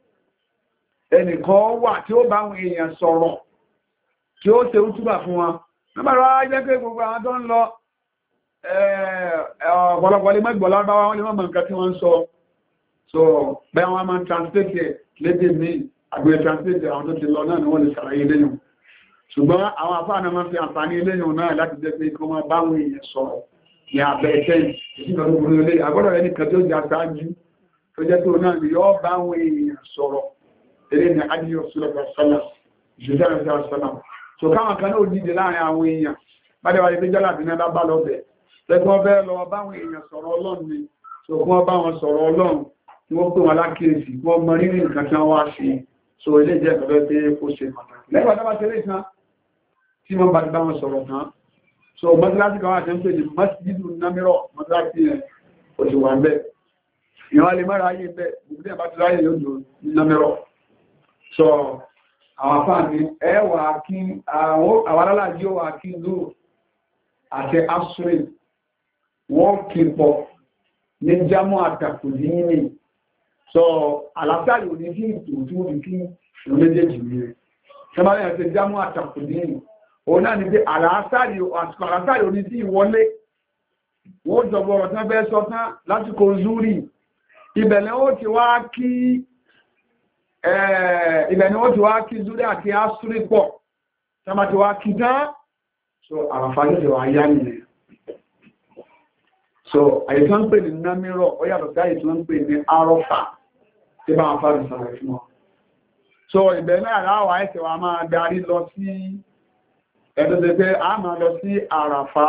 ẹnìkan wà tí ó báwọn èèyàn sọ̀rọ̀ tí ó ṣe kútúbà fún wọn nígbàrá jẹ́ pé gbogbo àwọn tó ń lọ ọ̀pọ̀lọpọ̀ lè mẹ́gbọ̀ lárúbáwá wọn lè mọ́ nǹkan tí wọ́n ń sọ so bẹ́ẹ̀ wọ́n máa ń translate lédè ní àgbẹ̀ translate àwọn tó ti lọ náà ni wọ́n lè ṣàlàyé lẹ́yìn ṣùgbọ́n àwọn afáàna máa fi àǹfààní lẹ́yìn náà láti jẹ́ pé kí wọ́n máa báwọn èèyàn sọ̀rọ̀ ní abẹ́ ẹ̀tẹ́yìn ìṣúná tó burú ilé àgbọ́dọ̀ ẹni kan tó jẹ́ aṣáájú tó jẹ́ tó náà ni yọ́ báwọn èèyàn sọ̀rọ̀ eré ní adìyọ sílọ̀pọ̀ sọ́lá ìṣẹ́jẹ́ sọ́lá so káwọn kan náà dìde láàrin àwọn èèyàn bádẹ́wà ilé jọ́lá bí náà bá lọ́bẹ̀ lẹ́gbọ́n bẹ́ẹ̀ lọ báwọn èèyàn sọ̀rọ̀ ọlọ́run ni so kí wọ́n bá wọn sọ̀rọ̀ ọlọ́run tí wọ́n pè wọn lákèésí wọ́n mọ rírì nǹkan tí wọ́n wá ṣe so ilé jẹ́ ìtọ́lẹ́ pé ó ṣe pàtàkì lẹ́gbàá tó bá ṣe lè tán tí wọ́n bá ti bá wọn sọ̀rọ̀ tán so mọ́síláṣí kan wà tẹ́ ń pè ní mọ́síjídù námírọ̀ mọ́síláṣí yẹn ó ti wà ń bẹ́ ìwọ́n lè mọ́ra ayé bẹ́ gbogbo bá ti ráyè yóò lò námírọ̀ so àwọn afáàní ẹwà kí àwọn alálàájí ó wà kí ló àti asúrì wọ́n kí pọ̀ ní jámọ́ àtàkù ní so àlàáfíà yóò ní kí ìtò tí ó ní kí ìrìnlẹ́jẹ̀jì rẹ̀ ṣẹ́bàá yẹn ti jámọ́ àtàkù ní òun náà ni pé àlàáfíà yóò ní sí ìwọlé wọ́n jọgbọ́ ọ̀rọ̀ tán bẹ́ẹ̀ sọ tán lásìkò zúrì ìbẹ̀lẹ̀ ó ti wá kí ìbẹ̀lẹ̀ ó ti wá kí zúrì àti asúrì pọ̀ tánbà ti wá kí tán so àràfà yóò ti wá yá nìyẹn so àyíká ń pè ní námírọ̀ ó yàtọ̀ sí àyíká ń pè ní arọ́fà tí bá wọn fàrí sọ̀rọ̀ fún wọn so ìbẹ̀lẹ̀ àráwà ẹ̀sẹ̀ wa máa darí lọ sí ẹ̀dọ́dẹ̀ pé a máa lọ sí àràfà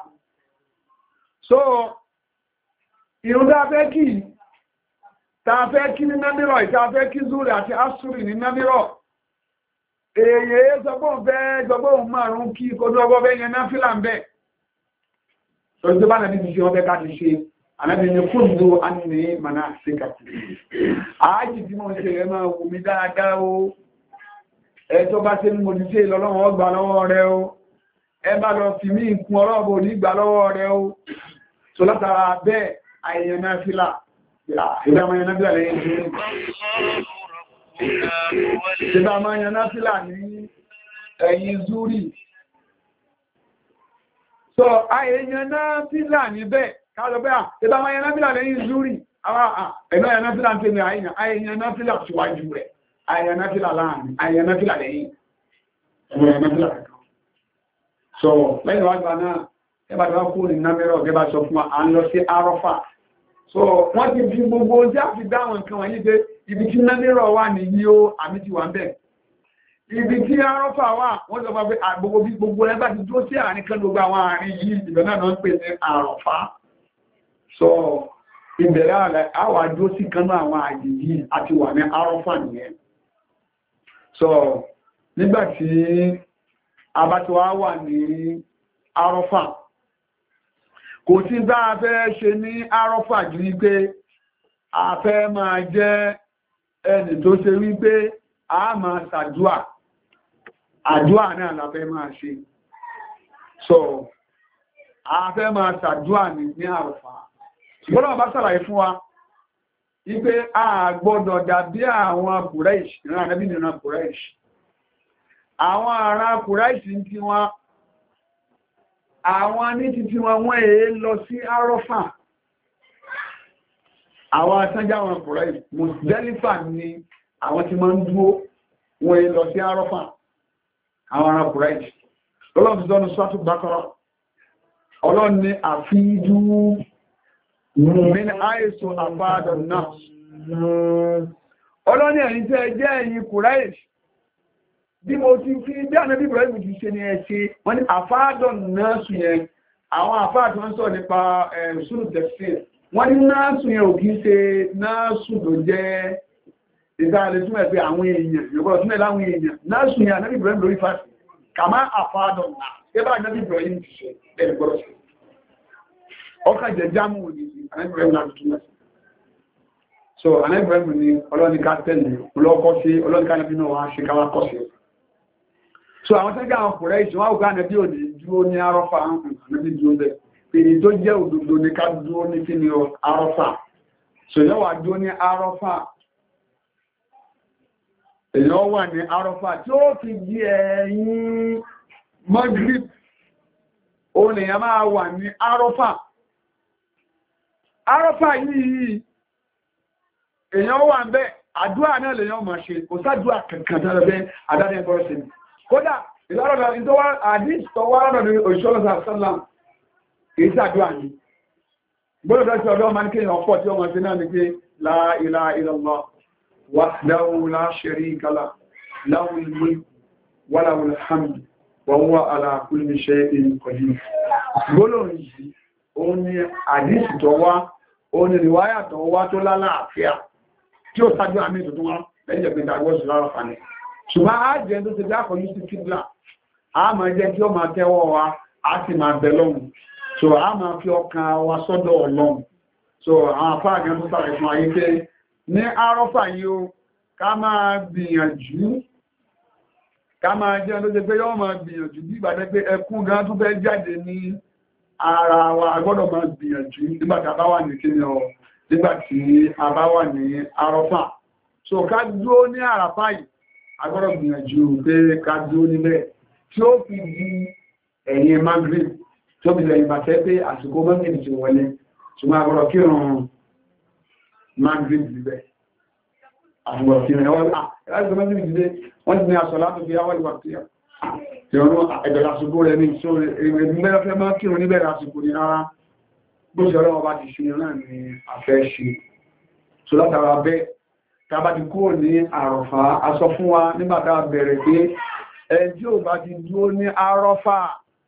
so ìrun tá fẹ́ kí tá fẹ́ kí ní námírọ̀ ìta fẹ́ kí zúrì àti asúrì ní námírọ̀ èyí sọgbọ́n fẹ́ sọgbọ́n márùn kí kojú ọgbọ́ bẹ́ yẹn náà fílà ń bẹ́ so tó bá nàbí ti ṣe ọbẹ̀ ká ti ṣe anábi ní kúrò á ní mana síkà ààjì tí mo ṣe rẹ̀ máa wù mí dáadáa o ẹ tó bá ṣe ní mo ti ṣe ìlọ́lọ́wọ́ ọgbà lọ́wọ́ rẹ o ẹ bá lọ fi mí ìkún ọlọ́ọ̀bọ̀ onígbà lọ́wọ́ rẹ o so látara bẹ́ẹ̀ àyẹ̀yẹ̀ náà fílà ìdámọ̀ yẹn náà fílà lẹ́yìn zúrí ìdámọ̀ yẹn náà fílà ní ẹ̀yìn zúrí so àyẹ̀yẹ̀ náà fílà níbẹ̀ káàlọ́ bẹ́ẹ̀ ìdámọ̀ yẹn náà fílà lẹ́yìn zúrí ẹ̀nà yẹn náà fílà ń tẹ́lẹ̀ àyẹ̀yẹ̀ náà fílà síwájú rẹ̀ àyẹ̀yẹ̀ náà fílà láàrin àyẹ̀yẹ̀ náà fílà lẹ́yìn ẹ̀yẹ̀ náà fílà rẹ̀ so lẹ́yìn wájú náà ẹbà tí wọ́n kú ní námẹ́rọ̀ gẹ́bà sọ fún à ń lọ sí arọ́fà so wọ́n ti fi gbogbo tí a fi dáwọn nǹkan wọ̀nyí pé ibi tí námẹ́rọ̀ wà ní yí ó àmì ti wà ń bẹ̀ ibi tí arọ́fà wà wọ́n sọ pé gbogbo bí gbogbo ẹgbà ti dúró sí àárín kan gbogbo àwọn àárín yìí ìbẹ̀ náà ń pè ní àrọ̀fà so ìbẹ̀rẹ̀ àlẹ́ àwà dúró sí kan náà àwọn àyè yìí àti wà ní arọ́fà nìyẹn so nígbà tí abatiwa wà ní arọ́fà kò tí bá a fẹ́ ṣe ní arọ́fà jù wípé a fẹ́ máa jẹ́ ẹni tó ṣe wípé a máa ṣàdúà àdúà náà la fẹ́ máa ṣe so a fẹ́ máa ṣàdúà ní ní arọ́fà gbọ́dọ̀ bá ṣàlàyé fún wa wípé a gbọ́dọ̀ dàbí àwọn Quraish ìran ànábì nìran Quraish àwọn ará Quraish tí wọ́n àwọn ní títí wọn wọ́n èé lọ sí arọ́fà àwọn atánjá wọn Quraish Muzdalifa ni àwọn tí máa ń dúó wọ́n èé lọ sí arọ́fà àwọn ará Quraish Ọlọ́run ti sọ́nà Suratul Baqara Ọlọ́run ní àfíjú min àìsù àbádọ̀ náà Ọlọ́run ẹ̀yin tẹ́ jẹ́ ẹ̀yin Quraish bí mo ti fi bí ànábì Ibrahim ti ṣe ní ẹ̀ṣẹ́ wọ́n ní àfáàdọ̀ náàsù yẹn àwọn àfáàdọ̀ wọ́n sọ nípa ṣúrù tẹ̀síl wọ́n ní náàsù yẹn ò kí ṣe náàsù tó jẹ́ ìdáàlẹ̀ túnmọ̀ pé àwọn èèyàn yọ̀bọ̀lọ̀ túnmọ̀ láwọn èèyàn náàsù yẹn ànábì Ibrahim lórí fásitì kàmá àfáàdọ̀ náà ẹbá ànábì Ibrahim ti ṣe ẹni gbọ́dọ̀ sí ọkà jẹ jámù ní ànábì Ibrahim láti túnmọ̀ sí so ànábì Ibrahim ní ọlọ́nìká tẹ̀lé ọlọ́kọ́ sí ọlọ́nìká náà wá ṣe káwá kọ́ sí so àwọn tẹ́gbẹ́ àwọn kòrẹ́ ìṣòwò àwùká nẹ́bí ò ní dúró ní arọ́fà nẹ́bí dúró bẹ́ pèrè tó jẹ́ òdodo ní ká dúró ní kí ni arọ́fà so yẹ́ wà dúró ní arọ́fà èyàn wà ní arọ́fà tí ó fi jí ẹ̀yìn Maghrib òun èyàn máa wà ní arọ́fà arọ́fà yìí èyàn wà ń bẹ́ àdúrà náà lèyàn máa ṣe kò sádùá kankan tẹ́lẹ̀ bẹ́ àdáni ẹgbọ́rọ̀ sí kódà ìlọ́rọ̀dọ̀ ìtọ́wà àdíṣ tọwà rọ̀dọ̀ ní òṣìṣọ́lọ́sà sọ́lám kìí sàdúrà ní gbọ́dọ̀ tí ọdọ́ ma ní kéèyàn pọ̀ tí ó mọ̀ sí náà ní pé la ilaha illallah wahdahu la sharika lahu lahul mulku wa lahul hamdu wa huwa ala kulli shay'in qadir gbọ́dọ̀ yìí òun ni àdíṣ tọwà òun ni riwáyà tọwà tó lálàáfíà tí ó sájú àmì ìtùtún wọn lẹ́yìn ẹ̀gbẹ́ ìdáwọ́ sí lára fani ṣùgbọ́n á jẹ́ tó ti dákọ̀ yìí sí kíbla a máa jẹ́ tí ó máa tẹ́wọ́ wa a sì máa bẹ lọ́hùn so a máa fi ọkàn wa sọ́dọ̀ Ọlọ́hun so àwọn afárá kan tó sàrẹ̀ fún ayé pé ní Àrọ́fà yìí ó ká máa gbìyànjú ká máa jẹ́ tó jẹ́ pé yọ́ máa gbìyànjú bí ìbàdẹ́ pé ẹkún gan tó fẹ́ jáde ní ara wa agbọ́dọ̀ máa gbìyànjú nígbàtí a bá wà ní kíni ọ nígbàtí a bá wà ní Àrọ́fà so ká dúró ní Àràfà yìí agbọ́dọ̀ gbìyànjú pé ká dúró níbẹ̀ tí ó fi di ẹ̀yìn Maghrib tí ó fi lẹ́yìn bàtẹ́ pé àsìkò Maghrib ti wọlé ṣùgbọ́n agbọ́dọ̀ kírun Maghrib níbẹ̀ àgbọ̀dọ̀ kírun ẹwọ́n láti Maghrib níbẹ̀ wọ́n ti ní aṣọ látò fi awọ́ ìwà tí ọ̀rọ̀ ẹ̀bẹ̀rẹ̀ àsìkò rẹ̀ ní ìṣó ẹgbẹ̀rẹ̀ máa kírun níbẹ̀rẹ̀ àsìkò ní rárá bó ṣe ọlọ́wọ́ bá ti ṣe náà ní àfẹ́ ṣe so látara bẹ́ẹ̀ tàbá ti kúrò ní Àrọ̀fà a sọ fún wa nígbàtà bẹ̀rẹ̀ pé ẹjí ò bá ti dúró ní Àrọ̀fà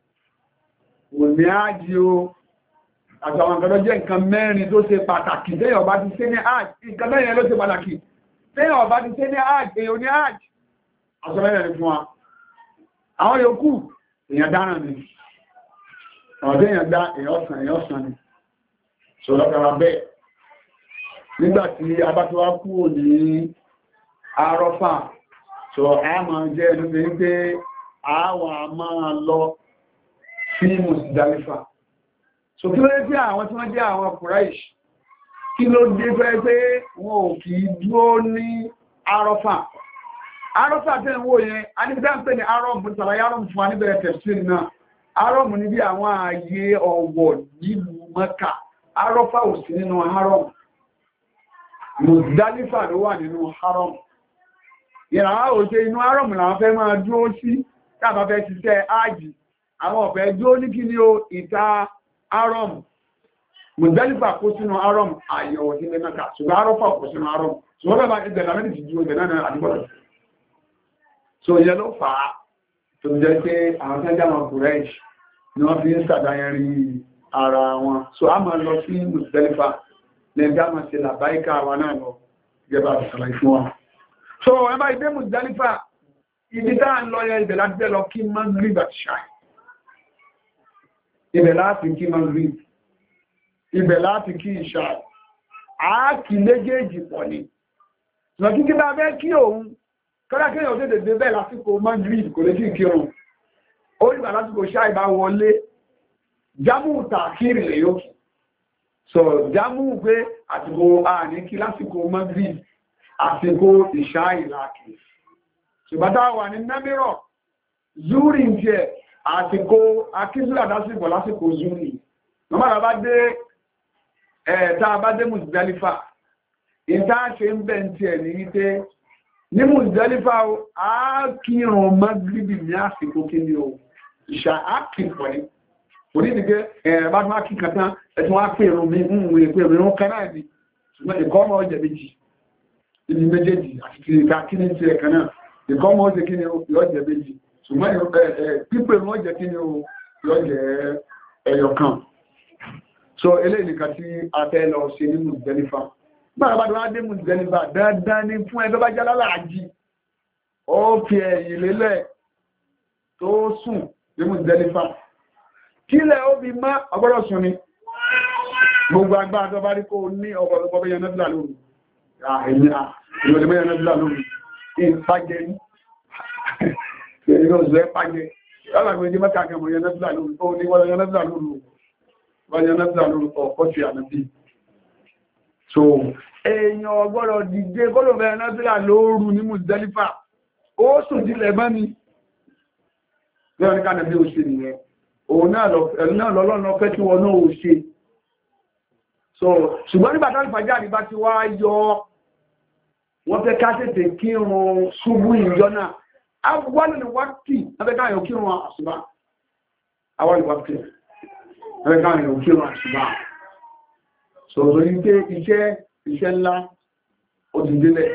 ò ní ájí o àtàwọn nǹkan jẹ́ nǹkan mẹ́rin tó ṣe pàtàkì téèyàn bá ti ṣe ní ájí nǹkan mẹ́rin ló ṣe pàtàkì téèyàn bá ti ṣe ní ájí èèyàn ní ájí àṣọ mẹ́rin fún wa àwọn yòókù èèyàn dáràn ni ọ̀dẹ́ èèyàn dá èèyàn sàn èèyàn sàn ni sọ̀rọ̀ kàrà bẹ́ẹ̀ nígbàtí a bá tó wá kúrò ní Àrọ́fà so a máa jẹ́ ẹnu pé pé a wà máa lọ sí Musdalifa so kí ló dé tí àwọn tí wọ́n jẹ́ àwọn Quraish kí ló dé fẹ́ pé wọn ò kì í dúró ní Àrọ́fà Àrọ́fà tẹ́ ń wò yẹn a ní bí dáńpẹ́ ní Àrọ́m bó tàbí Àrọ́m fún wa níbẹ̀rẹ̀ tẹ̀sílì náà Àrọ́m ní bí àwọn ààyè ọ̀wọ̀ nílùú Mẹ́kà Àrọ́fà ò sí nínú Àrọ́m Musdalifa ló wà nínú Haram. Ìrànwá òṣè inú Haram làwọn fẹ́ máa dúró sí káàbà fẹ́ ṣiṣẹ́ ájì. Àwọn ọ̀fẹ́ dúró ní kí ni ó ìta Haram. Musdalifa kó sínú Haram àyẹ̀wò sí Mẹ́kà. Ṣùgbọ́n Àrọ́fà kó sínú Haram. Ṣùgbọ́n bẹ́ẹ̀ bá ti bẹ̀rẹ̀ láti dúró bẹ̀rẹ̀ náà àdúgbò. So ìyẹn ló fà á tó jẹ́ pé àwọn tẹ́jà wọn Quraish ni wọ́n fi ń ṣàdáyẹrí ara wọn. So a máa lọ sí Musdalifa lẹ́gbẹ́ àmà ṣe làbáíkà wà náà lọ gẹ́bà àṣàlàyé fún wa. So ẹbá ìdé Musdalifa ibi táà ń lọ yẹ ibẹ̀ láti bẹ́ lọ kí Maghrib àti ṣáì ibẹ̀ láti kí Maghrib ibẹ̀ láti kí ìṣáì àákì méjèèjì pọ̀ ní ṣùgbọ́n kí kí bá bẹ́ kí òun kọ́lá kí èèyàn tètè dé bẹ́ẹ̀ lásìkò Maghrib kò lè kí kírun ó nígbà lásìkò ṣáì bá wọlé jámù tàkìrì lè yóò kí so jámù pé àsìkò àní kí lásìkò Maghrib àsìkò ìṣáì láàkì ṣùgbọ́n tá wà ní nẹ́mírọ̀ zúrì ń jẹ́ àsìkò akíṣùlà lásìkò lásìkò zúrì nọ́mọ́ra bá dé ẹ̀ẹ̀ta bá dé Musdalifa ìta ṣe ń bẹ̀ ń tiẹ̀ ní wípé ní Musdalifa á kírun Maghrib ní àsìkò kí ni o ìṣà á kì pọ̀ ní onídìgẹ́ ẹ̀rẹ̀ bá tún wá kí kàtán ẹ̀tún wá pè rùn mi ń wèrè pé ìrún kanáà ní ṣùgbọ́n ìkọ́ ọmọ ọjẹ́ méjì ibi méjèèjì àti kìrìkà kí ní ti ẹ̀kan náà ìkọ́ ọmọ ọjẹ́ kí ní ọjẹ́ méjì ṣùgbọ́n pípè rùn ọjẹ́ kí ní ọjẹ́ ẹyọ kan so eléyìí nìkan tí a fẹ́ lọ ṣe ní Musdalifa gbọ́nà bá tún wá dé Musdalifa dandan ní fún ẹgbẹ́ bá jálá láàájì ó fi ẹ̀yìn lélẹ̀ tó sùn ní Musdalifa kílẹ̀ ó bí má ọgbọ́dọ̀ sùn ni gbogbo agbára tó bá rí kó ní ọ̀pọ̀lọpọ̀ bẹ́yẹn náà lórí ìrọ̀lẹ̀ bẹ́yẹn náà lórí ìpàjẹ́ ní ìrọ̀lẹ̀ pàjẹ́ ọlọ́gbẹ̀ ní mẹ́ta kẹmọ̀ yẹn náà lórí ó ní wọ́n yẹn náà lórí wọ́n yẹn náà lórí ọ̀pọ̀ sí ànàbí so èèyàn ọgbọ́dọ̀ dìde gbọ́dọ̀ bẹ́yẹn náà lórí ní Musdalifa ó sùn dílẹ̀ mọ́ ni lẹ́wọ̀n ní kánàbí ó ṣe nìyẹn òun náà lọ́lọ́nà fẹ́ tí wọ́n náà ò ṣe so ṣùgbọ́n nígbà tó ìfàjá àríbá ti wá yọ wọ́n fẹ́ ká tètè kírun ṣubú ìjọ náà àwọn ìwákì wọ́n káyọ̀ kírun àṣùbá àwọn ìwákì wọ́n káyọ̀ kírun àṣùbá so torí pé iṣẹ́ iṣẹ́ ńlá ó ti délẹ̀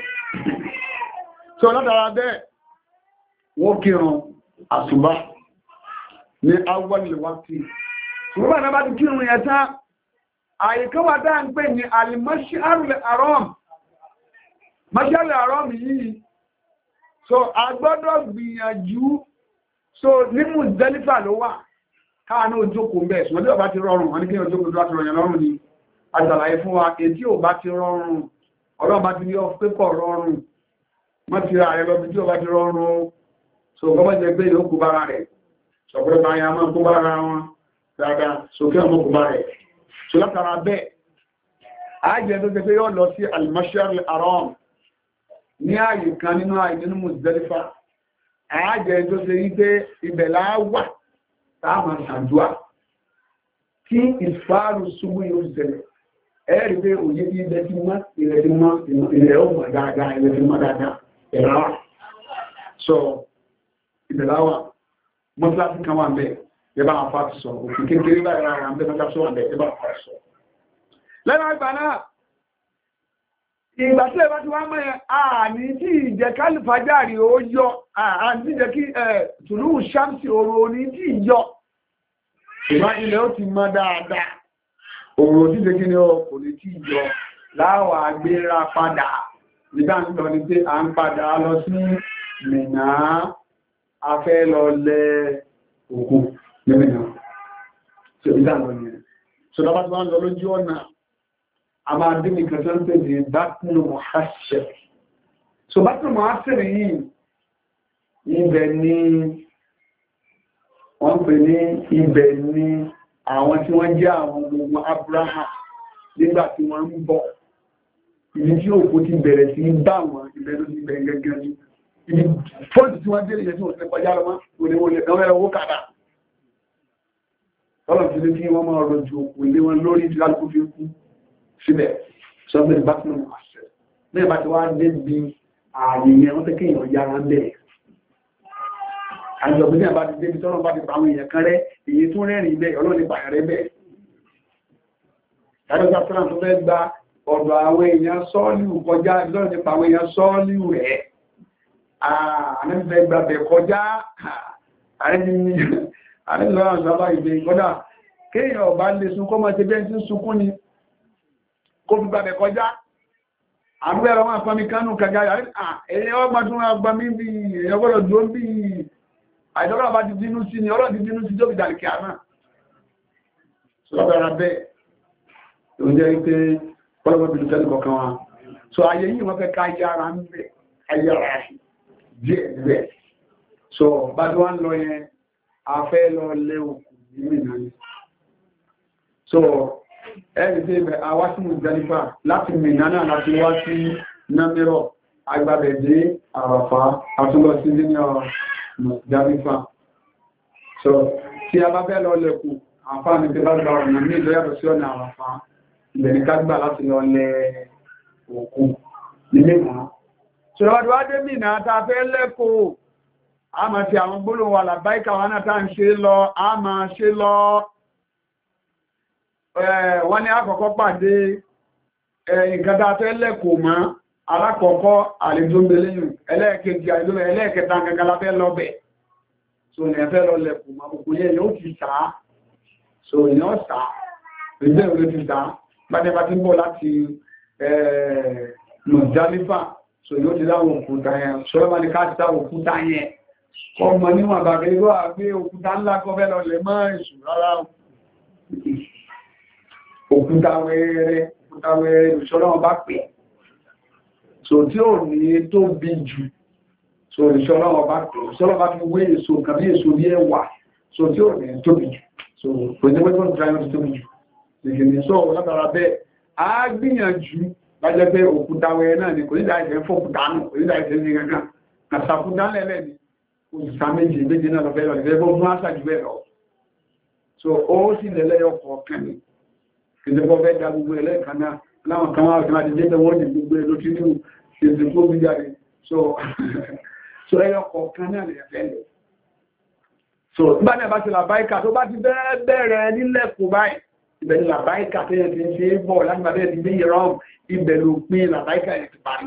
so látara bẹ́ẹ̀ wọ́n kírun àṣùbá ní àwọn ìwákì ṣùgbọ́n náà bá ti kírun yẹn tán àyíká wà dáa ń pè ní Al-Mash'arul Haram Mashal Haram yìí so a gbọ́dọ̀ gbìyànjú so ní Muzdalifa ló wà káàánú ojókòó bẹ́ẹ̀ ṣùgbọ́n tí ó bá ti rọrùn wọ́n ní kí ojókòó tó láti rọrùn lọ́rùn ni àjàlàyé fún wa èyí ò bá ti rọrùn ọlọ́run bá ti ní ọ pé kọ̀ rọrùn wọ́n ti ra ààrẹ lọ́bí tí ó bá ti rọrùn so gọ́bọ̀ jẹ́ pé yóò kú bára rẹ̀ sọ̀pọ̀ bá ya máa kú bára wọn dáadáa sókè ọmọ kú bára rẹ̀ so látara bẹ́ẹ̀ ààjẹ́ tó jẹ́ pé yóò lọ sí al-Mash'ar al-Haram ní ààyè kan nínú ààyè nínú Muzdalifa ààjẹ́ tó ṣe rí pé ibẹ̀ láwà táàmà ṣàdúà tí ìfààrù ṣubú yóò ṣẹlẹ̀ ẹ̀rí pé òye bí ibẹ̀ ti mọ́ ilẹ̀ ti mọ́ ilẹ̀ ó mọ̀ dáadáa ilẹ̀ ti mọ́ dáadáa ẹ̀ráwà so ibẹ̀ láwà mọ́sílásí kan wà ń bẹ̀ yẹba àfá ti sọ òfin kékeré báyìí rárá ń bẹ́ mọ́sílásí wà ń bẹ̀ yẹba àfá sọ lẹ́nà ìgbà náà ìgbà tí ẹbá ti wá mọ́ ẹ àní tí ìjẹ́ kálífàjárì ó yọ àti ìjẹ́ kí tùlú ṣámsì òrò ní tí ìyọ ìgbà ilẹ̀ ó ti mọ́ dáadáa òrò tí ìjẹ́ kí ni ó kò ní tí ìyọ láwà gbéra padà nígbà ń lọ ní pé à ń padà lọ sí Mínà afẹ́ lọ lẹ òkú ní Mínà tí ó ìdá lọ ní ẹ̀ so lọ́pàá tí wọ́n lọ lójú ọ̀nà a máa dé ní kẹta ń pè ní Batnu Muhassir so Batnu Muhassir yìí ibẹ̀ ni wọ́n pè ní ibẹ̀ ni àwọn tí wọ́n jẹ́ àwọn ọmọ Abraham nígbà tí wọ́n ń bọ̀ ibi tí òkú ti bẹ̀rẹ̀ sí bá wọn ibẹ̀ ló ti bẹ̀rẹ̀ gẹ́gẹ́ ní ibi fọ́ọ̀tì tí wọ́n dé lè tí wọ́n ti kọjá lọ mọ́ òníwọlé ẹ̀wọ̀n owó kàdà ọlọ́ ti lé kí wọ́n máa rọ̀ ju òkú ilé wọn lórí ti lálùkù fi kú síbẹ̀ sọ́gbẹ̀ ìbátan àṣẹ lẹ́yìn bá ti wá dé bí ààyè yẹn wọ́n fẹ́ kí èèyàn yára ń bẹ̀rẹ̀ àjọ̀bí ní àbá ti débi tọ́rọ bá ti pa àwọn èèyàn kan rẹ̀ èyí tún rẹ̀rìn bẹ́ẹ̀ ọlọ́ni pàyà rẹ̀ bẹ́ẹ̀ àjọ́gbà fúnra tó fẹ́ gba ọ̀dọ̀ àwọn èèyàn sọ́ọ̀lù kọjá lọ́nà pa àwọn èèyàn sọ́ọ̀lù rẹ̀ àrẹ́fẹ́ gbàbẹ̀ kọjá àrẹ́lọ́rọ̀ sábà ìgbé kọ́dà kéèyàn ọba lè sun kọ́ máa ṣe bẹ́ẹ̀ tí ń sunkún ni kó fi gbàbẹ̀ kọjá àgbẹ̀rọ máa fami kánú kàjá èèyàn ọgbàtún agbàmí bí èèyàn gbọ́dọ̀ dúró bí àìdọ́gbà bá ti dínú sí ni ọlọ́ ti dínú sí tó fi dàlìkì àmà sọ́bẹ̀rẹ̀ bẹ́ẹ̀ tó jẹ́ wípé pọ́lọ́pọ̀ bí lùtẹ́lì kọ̀kan wa so ayé yìí wọ́n fẹ́ ká yára ń bẹ̀ ayára díẹ̀ díẹ̀ so bá tí wọ́n lọ yẹn a fẹ́ lọ lé òkú nínú ìnáyí so ẹ̀rì tí ibẹ̀ àwá sí Muzdalifa láti Mínà náà láti wá sí Námírọ̀ agbábẹ̀dé Àràfá àtúnlọ sí nínú Muzdalifa so tí a bá fẹ́ lọ lẹ́kù àǹfààní tí bá gba ọ̀nà ní ìlọ́yàtọ̀ sí ọ̀nà Àràfá ilẹ̀ ní kágbà láti lọ lẹ òkú nílé mọ́ so lọ́wọ́dí wá dé Mínà ta fẹ́ lẹ́kọ̀ọ́ a máa ti àwọn gbólóhùn wà làbáíkà wọn náà tá ń ṣe lọ a máa ṣe lọ wọ́n ní àkọ́kọ́ pàdé nǹkan tá fẹ́ lẹ́kọ̀ọ́ mọ́ alákọ̀ọ́kọ́ àlejòmbéléyìn ẹlẹ́ẹ̀kejì àìlómẹ̀ ẹlẹ́ẹ̀kẹta gangan la fẹ́ lọ́bẹ̀ so ní ẹfẹ́ lọ lẹ́kọ̀ọ́ mọ́ òkú yẹn yóò ti sáá so èèyàn sáá ìgbẹ́ ìwé ti sáá bátẹ́bá ti ń bọ̀ láti Muzdalifa so yóò ti dáwọn òkúta yẹn ṣọ́lọ́mà ní káàkiri dáwọn òkúta yẹn ọmọ níwọ̀n àbàgẹ́ ìgbọ́ àgbé òkúta ńlá kọfẹ́ lọ lè mọ́ ìṣù rárá òkúta wẹ́rẹ́ òkúta wẹ́rẹ́ ìṣọ́lọ́wọ́n bá pè so tí ò ní tó bí jù so ìṣọ́lọ́wọ́n bá pè ìṣọ́lọ́wọ́n bá fi wé èso nǹkan bí èso bí ẹwà so tí ò ní tó bí jù so pẹ̀lẹ́pẹ̀lẹ́ tó dráyọ́ tó bí jù ìgbìmọ̀ sọ látara bẹ́ẹ̀ a gbìyànjú lájẹ́ pé òkúta wẹ́rẹ́ náà ni kò ní dáìfẹ́ fọ́kúta nù kò ní dáìfẹ́ ní gangan kàṣàkúta lẹ́lẹ́ ni òṣìṣà méjì méjì náà lọ́fẹ́ lọ ìfẹ́ fún àṣàjú bẹ́ẹ̀ lọ so ó sì lẹ́lẹ́yọ kọ̀ọ̀kan ni kìdẹ̀kọ́ fẹ́ dá gbogbo ẹlẹ́ẹ̀kan náà láwọn kan wá ọ̀kan láti jẹ́ wọ́n ní gbogbo ẹ̀ ló ti ní ṣe tó bí jáde so so ẹyọ kọ̀ọ̀kan náà lè fẹ́ lọ so nígbà náà bá ti làbáìkà tó bá ti bẹ̀rẹ̀ nílẹ̀kùn báyìí ibẹ̀ ni làbáìkà tó yẹ ti ń ṣe é bọ̀ láti bàbá ẹ̀ ti gbé yẹ̀rọ ibẹ̀ ló pín làbáìkà yẹn ti parí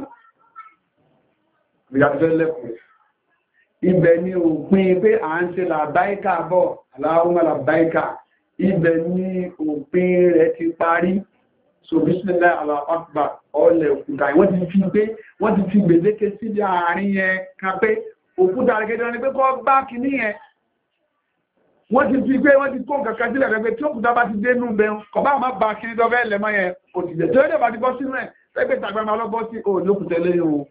ibẹ̀ ni òpin pé à ń ṣe làbáìkà bọ̀ Allahumma làbáìkà ibẹ̀ ni òpin rẹ̀ ti parí so bismillah Allahu akbar ọlẹ̀ òkúta wọ́n ti fi pé wọ́n ti fi gbèdéke sí bí àárín yẹn kan pé òkúta rẹ̀gẹ́dẹ́ ní pé kọ́ bá kì ní yẹn wọ́n ti fi pé wọ́n ti kó kankan sílẹ̀ rẹ̀ pé tí òkúta bá ti dé nù bẹ́ẹ̀ kọ̀ bá má ba kí ní dọ́fẹ́ lẹ́mọ́ yẹn òtìjẹ́ tó yẹ́ bá ti bọ́ sínú ẹ̀ pẹ́pẹ́ tàgbà máa lọ bọ́ sí òní òkúta lẹ́yìn o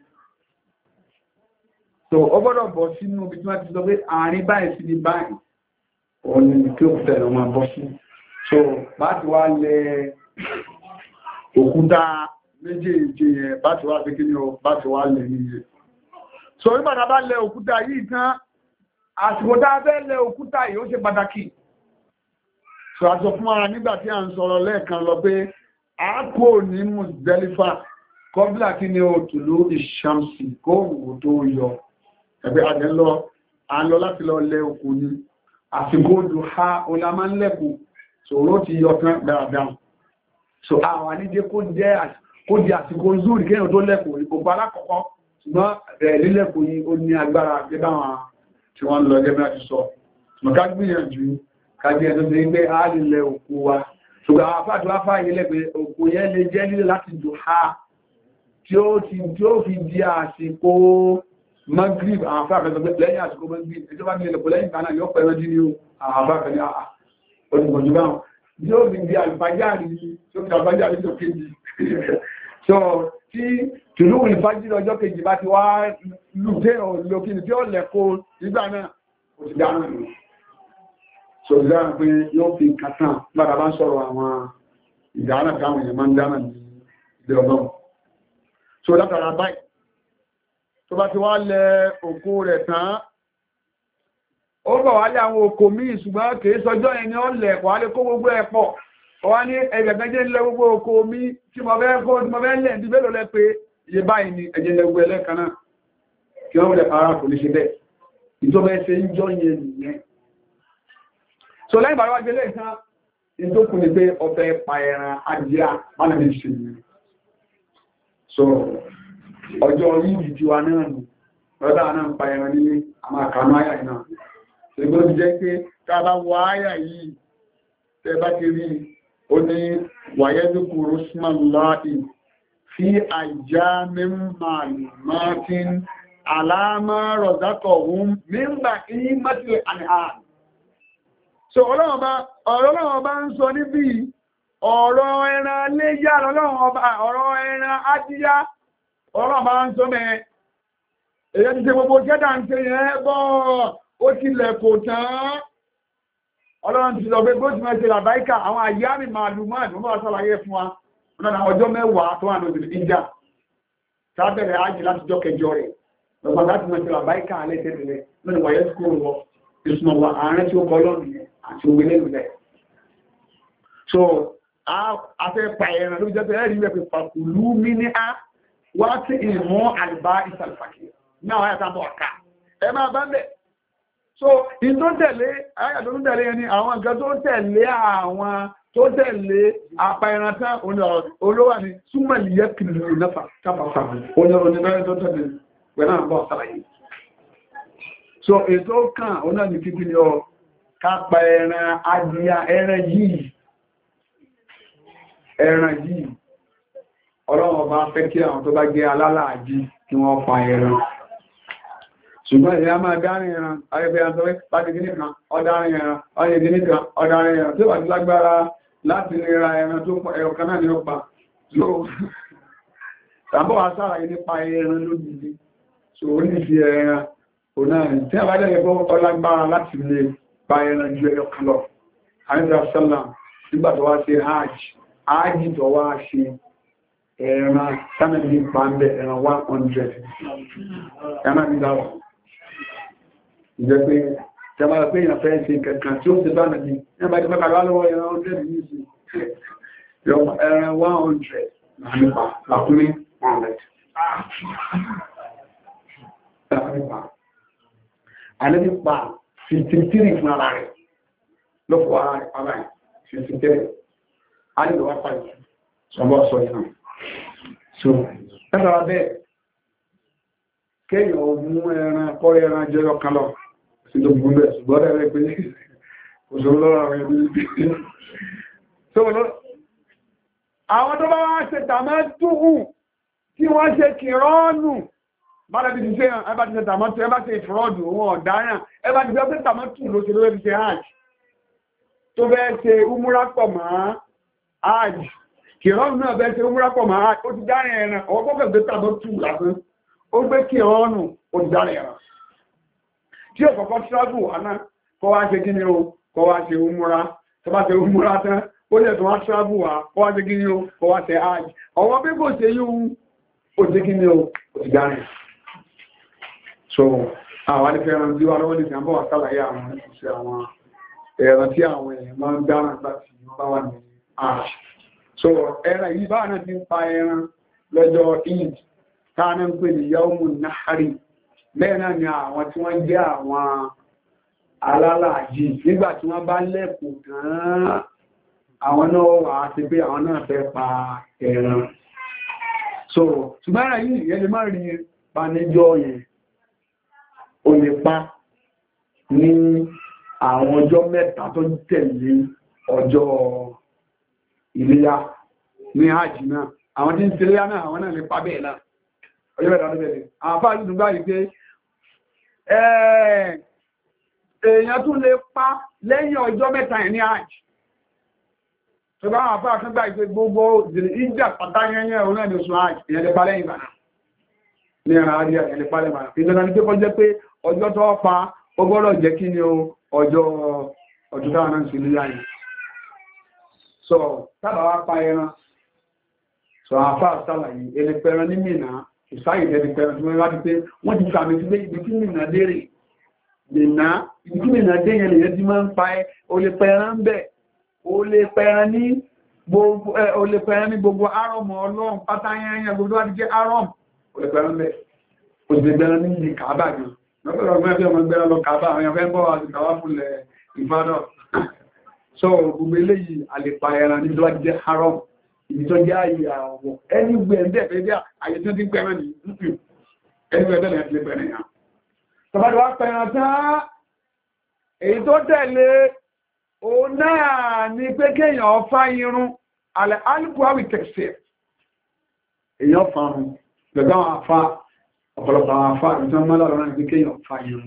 so ó gbọ́dọ̀ bọ́ sínú ibi tí wọ́n ti sọ pé àárín báyìí sí ní báyìí òní kí òkúta ẹ̀ máa bọ́ sí so bá ti wá lẹ òkúta méjèèjì yẹn bá ti wá sí kí ni o bá ti wá lẹ níye so nígbàtà bá lẹ òkúta yìí tán àsìkò tá a fẹ́ lẹ òkúta yìí ó ṣe pàtàkì so a sọ fún ara nígbà tí a ń sọ̀rọ̀ lẹ́ẹ̀kan lọ pé a kò ní Muzdalifa kọ́bílà kí ni o tùlú ìṣàmsì kó wò tó yọ ẹgbẹ́ àjẹ́ lọ a ń lọ láti lọ lẹ òkú ni àsìkò dùn ha olámá ń lẹ́kù sòrò ti yọ tán dáadáa so àwọn àníjẹ́ kó jẹ́ kó di àsìkò zúrì kéèyàn tó lẹ́kù ìgbògbò alákọ̀ọ́kọ́ ṣùgbọ́n rẹ̀ lílẹ̀kù yìí ó ní agbára gẹ́gbàwọn tí wọ́n lọ gẹ́gbà ti sọ ṣùgbọ́n ká gbìyànjú kájí ẹ̀tọ́ sí pé a lè lẹ òkú wa ṣùgbọ́n àwọn afáàtí wá fáyé lẹ́ pé òkú yẹn lè jẹ́ lílẹ̀ láti dùn ha tí ó ti tí ó fi di àsìkò Maghrib àwọn afáàkẹ́ lẹ́yìn àsìkò Maghrib ẹjọ́ bá ní ilẹ̀kù lẹ́yìn kan náà yóò pẹ̀lú dín ní àwọn afáàkẹ́ ní àà olùgbọ̀jú báwọn yóò fi di àlùfájàrí tó fi àlùfájàrí tó kéjì so tí tìlú ìfájí ọjọ́ kejì bá ti wá lùtẹ́ òlòkìní tí ó lẹ́kọ́ nígbà náà ó ti dáná nù so ìdára pé yóò fi kàtàn lára bá ń sọ̀rọ̀ àwọn ìdáná káwọn èèyàn máa ń dáná ní ilé ọlọ́run so látara báyìí tó bá ti wá lẹ òkú rẹ̀ tán ó bọ̀ wálé àwọn òkò míì ṣùgbọ́n kìí sọjọ́ ẹni ọ̀lẹ̀ kò wálé kó gbogbo ẹ̀ pọ̀ ọwá ní ẹgbẹ̀gbẹ̀jẹ́ ilẹ̀ gbogbo òkò mi tí mo fẹ́ kó tí mo fẹ́ lẹ̀ ní bẹ́lò lẹ́ pé iye báyìí ni ẹjẹ́ ilẹ̀ gbogbo ẹlẹ́kan náà kí wọ́n lẹ̀ fara kò ní ṣe bẹ́ẹ̀ ìjọba ẹsẹ̀ ń jọ yẹn nìyẹn so lẹ́yìn bàbá wájú lẹ́yìn tán ìtókù ni pé ọbẹ̀ pa ẹran adìyà mánà mi ṣe nìyẹn so ọjọ́ yìí ti wa náà nù lọ́dà náà ń pa ẹran nílé àmà àkànú àyà náà ṣùgbọ́n ti jẹ́ pé ká bá wọ àyà yìí tẹ́ bá ti rí ó ní wàyẹ́dùkú rúsmàláì fi àjá mímàlùmátín àlámà rọ̀zákọ̀hún mímbà kí mẹ́tìlẹ̀ àníhà so ọlọ́run ọba ń sọ níbi ọ̀rọ̀ ẹran léyà ọ̀rọ̀ ẹran adìyà ọlọ́run ọba ń sọ mẹ́ èyẹ́ ti ṣe gbogbo jẹ́dà ń ṣe yẹn bọ́ ó ti lẹ̀kò tán ọlọ́run ti lọ pé bó ti máa ṣe làbáíkà àwọn àyàmì màlúmáà ló máa ṣàlàyé fún wa ọ̀nà ọjọ́ mẹ́wàá tó wà lóṣèlú ìjà sábẹ̀rẹ̀ ájì láti jọ kẹjọ rẹ̀ lọ́pàá láti máa ṣe làbáíkà alẹ́ tẹ́lẹ̀ lónìí wáyé skúrò wọ ìsúnmọ̀wà ààrẹ tí ó kọ́ lọ́nà àti ògbélé lulẹ̀ so a fẹ́ pa ẹran ló jẹ́ pé ẹ̀rí rẹ̀ pé pàkùlú mí ní á wá sí ìmọ̀ àlùbá ìsàlùfàkì náà wáyà tá bọ̀ ọ̀ká ẹ máa bá bẹ̀ so in tó tẹ̀lé ayà tó tẹ̀lé ẹni àwọn nǹkan tó tẹ̀lé àwọn tó tẹ̀lé àpá ẹran tán olówà ní súnmọ̀lì yẹ́ kìlú náfà kápàtà oníbẹ̀rẹ̀ tó tẹ̀lé pẹ̀lú àbọ̀ sàlàyé so ètò kan ọ̀nà ní kíkí ni ọ kápa ẹran adìyà ẹran yìí ẹran yìí ọlọ́run ọba fẹ́ kí àwọn tó bá jẹ́ alálàájí kí wọ́n pa ẹran ṣùgbọ́n ìyá máa dárin ẹran ayẹ́fẹ́ àtọ́wẹ́ láti gíní kan ọdárin ẹran ọyẹ́ gíní kan ọdárin ẹran tí ó wà ní lágbára láti lè ra ẹran tó pọ̀ ẹ̀rọ kan náà ní ọpa so tàbọ̀ wá sára yìí nípa ẹran lójijì so ó ní fi ẹran onáàrin tí a bá jẹ́ ẹgbọ́ ọlágbára láti lè pa ẹran ju ẹyọ kan lọ àríwá sálà nígbà tó wá ṣe hajj hajj tó wá ṣe ẹran sánàbí pàmbẹ̀ ẹran one hundred ẹran ìdáwọ̀ ìjẹ́ pé jẹmọ́ra pé èèyàn fẹ́ ṣe kẹ̀kàn tí ó ti bá nàbí ní ẹbá ìjọba kàrọ lọ́wọ́ ẹran one hundred ní ìsìn ẹran one hundred nípa lákúrí one hundred àlébípa fifty three fún ara rẹ̀ lọ́pọ̀ ara rẹ̀ pàbá fifty three alìlọ́wà pàdé sọ́bọ̀ sọ ìhàn so ẹ́sàrà bẹ́ẹ̀ kéèyàn mú ẹran kọ́ ẹran jẹ́ ọkàn lọ sí tó gbogbo ẹ̀ ṣùgbọ́n rẹ̀ pé òṣèlú lọ́rọ̀ rẹ̀ ní so àwọn tó bá wá ṣe tàmátùhù tí wọ́n ṣe kìrọ́ọ̀nù bára bí ti ṣe ẹbá ti ṣe tàmátù ẹbá ṣe ìfọ́ọ̀dù wọn ọ̀daràn ẹbá ti ṣe pé tàmátù ló ṣe lórí ṣe hajj tó bẹ́ẹ̀ ṣe umura pọ̀ mọ́ hajj kìrọ́ọ̀nù náà bẹ́ẹ̀ ṣe umura pọ̀ mọ́ hajj ó ti dárin ẹran ọwọ́ kọ́kọ́ gbé tàmátù lásán ó gbé kìrọ́ọ̀nù ó ti dárin ẹran tí ó kọ́kọ́ travel wà náà kọ́ wá ṣe kí ni o kọ́ wá ṣe umura tó bá ṣe umura tán ó lè tó wá travel wá kọ́ wá ṣe kí ni o kọ́ wá ṣe hajj ọwọ́ bí kò ṣe yíò ó ṣe kí ni o ó ti dárin so àwọn alẹ́fẹ́ràn tí wà lọ́wọ́ ní ìsìnkú wà sálàyé àwọn ìṣẹ́ àwọn ẹ̀rọ tí àwọn èèyàn máa ń dára láti bá wà ní ààrẹ so ẹran yìí bá náà ti ń pa ẹran lọ́jọ́ Eid káàná ń pè ní yaumu nahari bẹ́ẹ̀ náà ni àwọn tí wọ́n jẹ́ àwọn alálàájì nígbà tí wọ́n bá lẹ́kùn tán àwọn náà wà á ti pé àwọn náà fẹ́ pa ẹran so ṣùgbọ́n ẹran yìí ìyẹn lè má rí pa níjọ́ yẹn ó lè pa ní àwọn ọjọ́ mẹ́ta tó tẹ̀lé ọjọ́ Iléyá ní hajj náà àwọn tí ń ṣe Iléyá náà àwọn náà lè pa bẹ́ẹ̀ náà ọjọ́ mẹ́ta tó tẹ̀lé àwọn afá ìlú gbá yìí pé èèyàn tún lè pa lẹ́yìn ọjọ́ mẹ́ta yẹn ní hajj tó bá àwọn afá kan gbá yìí pé gbogbo ìjà pàtàkì òun náà ní oṣù hajj èèyàn lè pa lẹ́yìn ìgbà náà ní ẹ̀rọ adìyà èèyàn lè pa lẹ́yìn ìgbà náà ìjọba ní pé kọ́ jẹ́ pé ọjọ́ tó pa ó gbọ́dọ̀ jẹ́ kí ni o ọjọ́ ọjọ́ táwọn náà sí Iléyá yìí so tábà wá pa ẹran so àfá àsálàyé ẹlẹ́pẹ̀ẹran ní Mínà ìsáyè ẹlẹ́pẹ̀ẹran tí wọ́n rádi pé wọ́n ti sàmì sí pé ibi tí Mínà dérè Mínà ibi tí Mínà dé yẹn lèyẹ tí máa ń pa ẹ olẹ́pẹ̀ẹran ń bẹ̀ olẹ́pẹ̀ẹran ní gbogbo olẹ́pẹ̀ẹran ní gbogbo arọ́mọ Ọlọ́run pátá yẹn gbogbo wá ti jẹ́ arọ́m olẹ́pẹ̀ẹran ń bẹ̀ òṣèlú ní ìlú Kàábà gan lọ́pẹ̀lọpẹ̀ ọmọ ẹgbẹ́ ọmọ ẹgbẹ́ lọ Kàábà àwọn ẹgbẹ́ bọ́ àti kàwá fúnlẹ̀ ìfádọ́ so gbogbo eléyìí àlèpà ẹran ní tó jẹ́ haram ibi tó jẹ́ àyè àwọ̀ ẹni gbẹ̀ ń bẹ̀ fẹ́ bí àyè tó ti pẹ̀rẹ̀ ní ẹni gbẹ̀ bẹ̀rẹ̀ ti pẹ̀rẹ̀ yàn tọ́bátí wá pẹ̀rẹ̀ tán èyí tó tẹ̀lé òun náà ni pé kéèyàn fá irun alẹ́ alùpùpù tẹ̀sẹ̀ èèyàn farun gbẹ̀gbẹ̀ àwọn afá ọ̀pọ̀lọpọ̀ àwọn afá ìtàn mọ́lá lọ́rọ̀ ní kéèyàn fa irun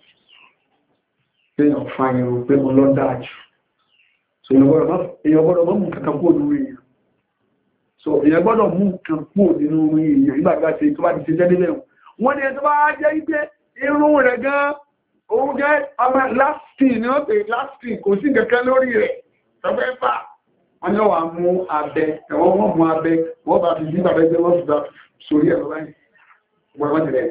kéèyàn fa irun pé mo lọ dájú so èèyàn gbọ́dọ̀ mọ́ mú kankan kúrò lórí èèyàn so èèyàn gbọ́dọ̀ mú kankan kúrò nínú orí èèyàn nígbàgbà tí tó bá ti ṣe jẹ́ nílẹ̀ wọ́n ni ẹ̀tọ́ bá jẹ́ wípé irun rẹ̀ gan òun jẹ́ ọmọ lasting ni wọ́n pè lasting kò sí kankan lórí rẹ̀ tọ́fẹ́ fà wọ́n ni wọ́n mú abẹ ẹ̀wọ́n wọ́n mú abẹ wọ́n bá fi sí bàbá ẹgbẹ́ wọ́n fi bá sórí ẹ̀rọ báyìí wọ́n wọ́n ti rẹ̀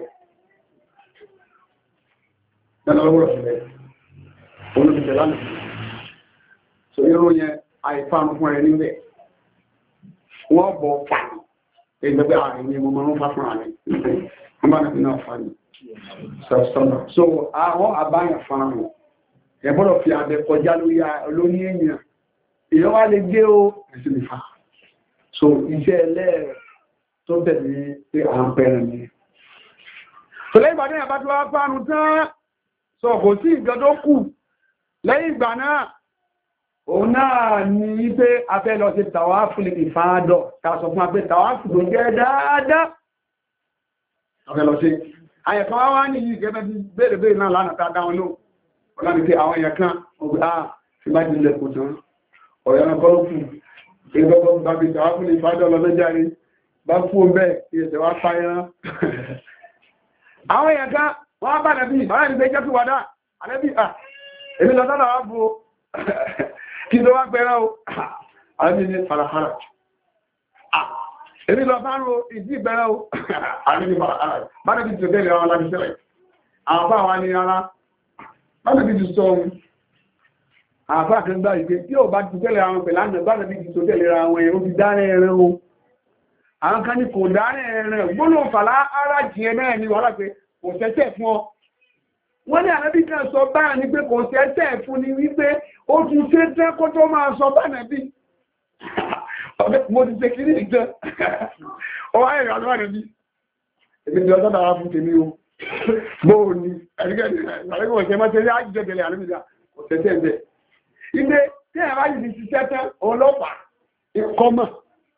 lọ́nà lọ́wọ́rọ̀ sí rẹ̀ olùsìsẹ̀ lánàá so irú yẹn àìfàánù fún ẹ̀ níbẹ̀ wọ́n bọ̀ fà ẹgbẹ̀gbẹ̀ ààrẹ ni mo máa ń fà fún ààrẹ wọ́n bá nàbí náà fà ní sọ̀sọ̀nà so àwọn àbáyàn fàánù ẹ̀bọ́dọ̀ fi àbẹ̀ kọjá lórí olóní èèyàn èèyàn wá lè gé ó ẹ̀sìn ìfà so iṣẹ́ ẹlẹ́rẹ̀ tó tẹ̀lé pé à ń pẹ̀rẹ̀ ni so lẹ́yìn ìgbà náà bá tó wá fàánù tán so kò sí ìjọ tó kù lẹ́yìn ìgbà náà òun náà ní wípé afẹ́ lọ sí tàwáfù lè ìfàádọ̀ ká sọ fún apẹ́ tàwáfù tó jẹ́ dáadáa afẹ́ lọ sí àyẹ̀kan wá wá ní yìí gẹ́gẹ́ bí bèèrè bèèrè náà lánàá tá dáwọn ló ọlọ́ni pé àwọn èèyàn kan ọgbà tí bá jílẹ̀ kò tán ọ̀rẹ́ ẹran kọ́lọ́fù ìgbọ́gbọ́ bá bí tàwáfù lè ìfàádọ̀ lọ lọ́járe bá fún bẹ́ẹ̀ ìyẹ̀sẹ̀ wá fáyán àwọn èèyàn kan wọ́n bá nàbí bàrá ní pé jẹ́ fíwádà ànẹ́bí à èmi lọ sọ́dọ̀ wá bú kí ló wá pẹ́rẹ́ o ànẹ́bí ní farahara èmi lọ fáró ìdí ìbẹ̀rẹ̀ o ànẹ́bí farahara bá nàbí tí ó tẹ́lẹ̀ àwọn alábíṣẹ́lẹ̀ àwọn bá wà ní ara bá nàbí tí sọ ohun àfá kan gbá ìgbé tí ó bá ti tẹ́lẹ̀ àwọn pẹ̀lú àjọ bá nàbí tí ó tẹ́lẹ̀ àwọn èèyàn ó ti dárẹ̀ ẹ̀rẹ́ o àwọn kan ní kò dárẹ̀ ẹ̀rẹ́ gbónà fàlá ara jìẹ náà ní wọ́n lápẹ́ kò sẹ́sẹ̀ fún ọ wọ́n ní ànábì kan sọ báyà ní pé kò sẹ́sẹ̀ fún ni wípé ó tún ṣe tẹ́ kó tó máa sọ bá nàbí mo ti ṣe kiri ìjọ ọwọ́ ẹ̀rọ àlọ́ ànábì èmi ti ọjọ́ dára fún tèmi o bóò ni ẹ̀rígẹ́ ọ̀sẹ̀ máa tẹ́lẹ̀ àjíjẹ́gẹ̀lẹ̀ ànábì kò sẹ́sẹ̀ bẹ́ẹ̀ ilé tí ẹ̀rọ ayé ti ṣiṣẹ́ tẹ́ ọlọ́pàá ìkọmọ̀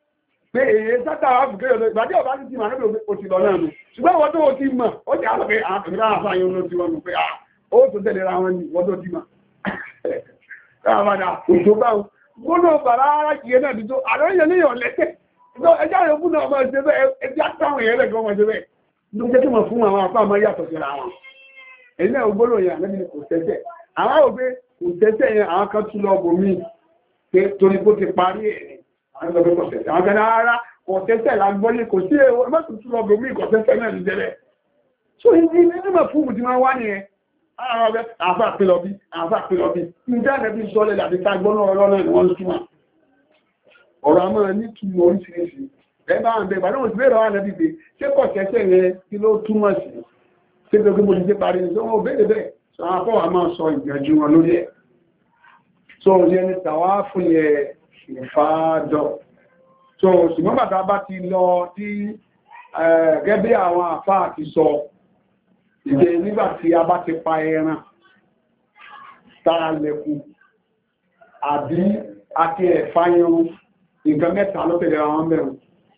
pé èyí sátà wà fún kéèyàn ìgbàdí ọ̀bá ti ti mà níbi òtì lọ náà nù ṣùgbọ́n wọ́n tó ti mọ̀ ó jẹ́ àlọ́ pé àkàndá àfáàyàn ló ti wọ́n nù pé ó tó tẹ̀lé ra wọn ni wọ́n tó ti mọ̀ káàmàdà òjò bá wọn gbọ́nà bàrá ara kìí náà dìtò àlọ́yẹ ní ọ̀lẹ́tẹ̀ ẹjá rẹ̀ fún ọmọ ẹ̀ṣẹ́ bẹ́ẹ̀ ẹjá táwọn èèyàn lẹ́gbọ́n ọmọ ẹ̀ṣẹ́ bẹ́ẹ̀ ló jẹ́ kí wọ́n fún àwọn apá ọmọ yàtọ̀ sí ra wọn èyí náà gbọ́nà yẹn lẹ́bí kò tẹ́tẹ̀ àwọn òbí kò tẹ́tẹ̀ yẹn àwọn kan tún lọ bò mí torí kó ti parí ẹ̀ àwọn ọmọ kò tẹ́tẹ̀ àwọn kan ara kò tẹ́tẹ̀ lágbọ́lé kò sí ẹ̀wọ̀ tún lọ bò mí kò tẹ́tẹ̀ náà ní jẹ́rẹ̀ so ìdí nínú mọ̀ fún ti máa wá nìyẹn àwọn àfà pínlọ́bí àfà pínlọ́bí ìdánẹ́bí sọ́lẹ̀ àti tagbọ́nà ọlọ́nà ni wọ́n túnmà ọ̀rọ̀ àmọ́ ní túnmọ̀ oríṣiríṣi ẹgbà àwọn ẹgbà náà ti bèèrè àwọn ẹbí pé ṣé kọ̀ kẹsẹ̀ rẹ kí ló túnmọ̀ sí ṣé gbogbo mo ti ṣe parí ní sọ́wọ́ bèèrè bẹ́ẹ̀ sọ àwọn afọ́ àmọ́ sọ ìgbìyànjú wọn lórí ẹ̀ so yẹn ni tàwa fún yẹ ìfàdọ̀ so ṣùgbọ́n bàtà bá ti lọ tí gẹ́gẹ́ àwọn àfà ti sọ ìdè nígbà tí a bá ti pa ẹran tára lẹ́kù àbí àti ẹ̀fà irun nǹkan mẹ́ta ló tẹ̀lé àwọn mẹ́rin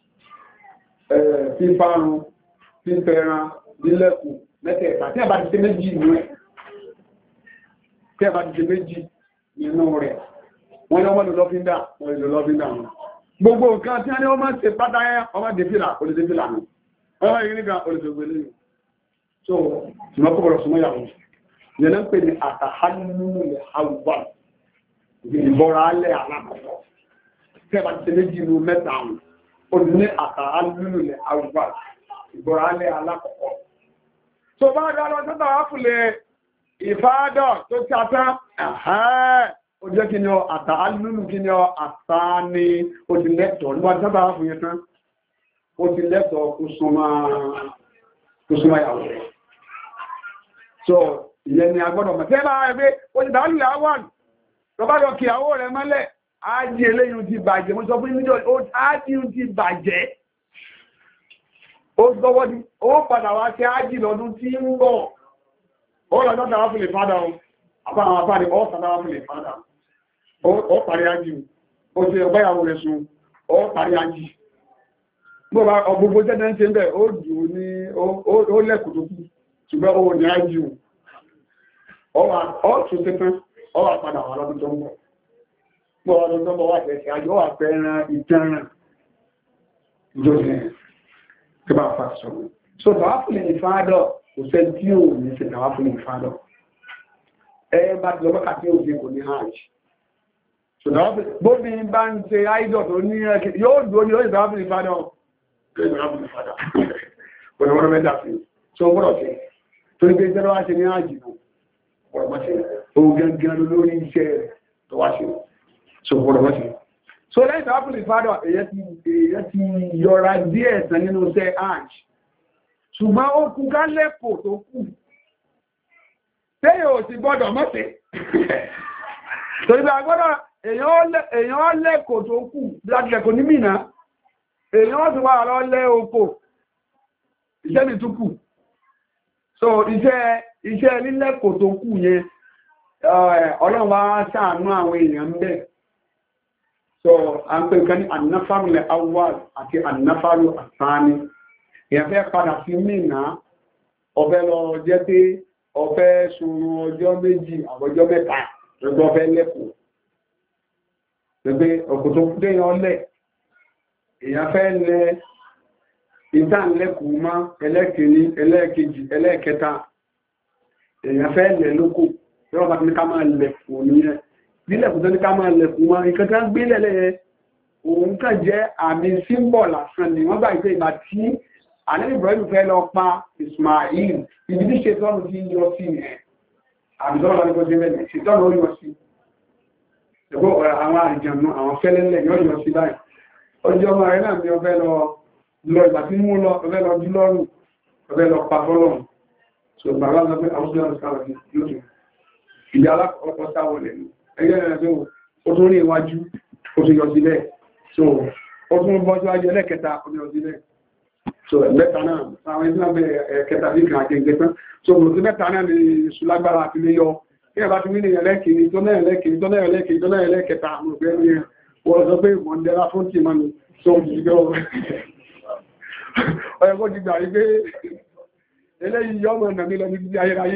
fífárun fífẹ́ran nílẹ̀kù mẹ́tẹ̀ẹ̀ta tí a bá ti ṣe méjì nínú ẹ̀ tí a bá ti ṣe méjì nínú rẹ̀ wọ́n lọ́wọ́ lọ lọ́fíndà wọ́n lọ lọ́fíndà wọn gbogbo nǹkan tí a ní wọ́n máa ń ṣe pátá ẹ́ ọmọ dèfìlà olùdèfìlà nù ọmọ ìrìnìkan olùdèfìlà so ṣùgbọ́n kò bọ̀rọ̀ súnmọ́ yàwó yẹn ń pè ní àtàhálùlẹ̀ àwùbá ìbọ̀rọ̀ alẹ́ alákọ̀ọ́ tẹ́bà ti tẹ́lẹ̀ jìnnú mẹ́ta àwọn ó ní àtàhálùlẹ̀ àwùbá ìbọ̀rọ̀ alẹ́ alákọ̀ọ́ so bá dá lọ tó tàwá fúnlẹ̀ ìfádọ̀ tó ti àtá ó jẹ́ kí ni ọ àtàhálùlù kí ni ọ àtàní ó ti lẹ́tọ̀ọ́ nígbà tí tàwá fún yẹn tán ó ti lẹ́tọ̀ọ́ kó súnmọ́ yàwó rẹ̀ so ìyẹn ni agbọ́dọ̀ mọ̀ tẹ́lá ẹgbẹ́ olùdálù àwọn lọ́bàdọ̀ kí àwọ́ rẹ̀ mọ́lẹ̀ ájí eléyìn ti bàjẹ́ mo sọ fún ìmìjọ ájí ti bàjẹ́ ó gbọ́wọ́ ní ó padà wá sí ájí lọ́dún tí ń bọ̀ ó lọ́dọ́ tàwà fún lè fádà ó àbá àwọn afáàrí ó sàdáwà fún lè fádà ó parí ájí ó ti ọgbáyàwó rẹ̀ sun ó parí ájí gbogbo jẹ́ ń ṣe ń bẹ̀ ó jù ní ó lẹ́kùn tó kú ṣùgbọ́n ó ní ájú ọ́ tún tẹ́tán ọ wà padà wà lọ́dún tó ń bọ̀ gbọ́ ọdún tó ń bọ̀ wà tẹ́sí àjọ wà fẹ́ràn ìtẹ́ràn ìjọsìn tí bá fà sọ̀rọ̀ so tàwà fún ní ìfádọ̀ kò sẹ́ tí ò ní sí tàwà fún ní ìfádọ̀ ẹ bá ti lọ́mọ́kà tí ó fi kò ní hajj so tàwà fún bóbi bá ń ṣe áìdọ̀ tó ní ẹkẹ yóò dúró ní ó tàwà fún ìfádọ̀ Ọ̀rọ̀ mẹ́ta fi ṣe ọgbọ́rọ̀ sí. Torí pé ìjọba wá ṣe ní àjìnà, ọ̀rọ̀ mọ́ sí. Ó gẹ́gẹ́ lórí iṣẹ́ rẹ̀ tó wá ṣe. Ṣe ọgbọ́rọ̀ mọ́ sí. So lẹ́yìn tó wápùlì fádọ̀, èyẹ ti yọra díẹ̀ tán nínú iṣẹ́ àjì. Ṣùgbọ́n ó kú ká lẹ́kọ̀ọ́ tó kù. Tẹ́yẹ̀ ò sì gbọ́dọ̀ mọ́ sí. Torí pé agbọ́dọ̀ èèyàn lẹ́kọ̀ọ́ tó kù láti lẹ́kọ̀ọ́ ní Mínà. Èèyàn ti wà lọ lẹ́ oko, iṣẹ́ ni túkù. So iṣẹ́ iṣẹ́ lílẹ́kò tó kù yẹn, Ọlọ́run wá ṣàánú àwọn èèyàn ń bẹ̀. So a ń pè nǹkan ní annáfàrúlẹ̀ awwal àti annáfàrú àsáni. Èèyàn fẹ́ padà sí Mínà, ọ̀fẹ́ lọ jẹ́ pé ọ̀fẹ́ sunrun ọjọ́ méjì àbọ̀jọ́ mẹ́ta lọ́gbọ́ ọ̀fẹ́ lẹ́kọ̀ọ́. Gbogbo ọkọ̀ tó kú déyàn lẹ̀. Èyàn fẹ́ lẹ ìdánlẹ́kùn má ẹlẹ́kìíní, ẹlẹ́kejì, ẹlẹ́kẹta. Èyàn fẹ́ lẹ lókò, yọ́ bá ní ká máa lẹ̀kùn ní ẹ. Nílẹ̀kùn tó ní ká máa lẹ̀kùn má, nǹkan tó ń gbé lẹ́lẹ́ òun kàn jẹ́ àmì símbọ̀ lásán ni wọ́n gbà pé ìgbà tí Ànábì Ibrahim fẹ́ lọ pa Ismail, ibi tí ṣetọ́nù ti ń yọ sí ẹ̀. Àmì tọ́lọ́ ní kó jẹ́ bẹ́ẹ̀ ṣetọ́nù ó yọ sí. Ẹgbọ́ àwọn àrìjànú, àwọn fẹ́lẹ́lẹ̀ yọ́ yọ sí báyìí. Ọjọ́ ọmọ rẹ̀ náà ni ọbẹ̀ lọ lọ ìgbà tí mú lọ ọbẹ̀ lọ jú lọ́rùn ọbẹ̀ lọ pa fọ́lọ́run so bàbá lọ pé àwùjọ ìsáwọ̀ sí lóṣù ìyá alákọ̀ọ́kọ́ sáwọlẹ̀ ẹgbẹ́ rẹ̀ tó ó tún rí iwájú ó tún yọ sílẹ̀ so ó tún bọ́ síwájú ẹlẹ́kẹta ó yọ sílẹ̀ so mẹ́ta náà àwọn ẹgbẹ́ náà bẹ̀rẹ̀ kẹta bí kan àti ẹgbẹ́ tán so mo ti mẹ́ta náà ni ìṣúlágbára àti lè yọ kí ẹ bá ti wí ní ẹlẹ́kìíní tó náà ẹlẹ́kìíní tó náà ẹlẹ́kìíní tó náà ẹlẹ́kẹta mo gbẹ́ ní wọ́n sọ pé mọ̀ndẹ́lá fún tí ma ní tó ń jígbẹ́ ọ̀rọ̀ ọ̀yẹ́kọ́ ti gbà rí pé eléyìí yọ́mọ̀ ẹ̀nà nílọ ní títí ayérayé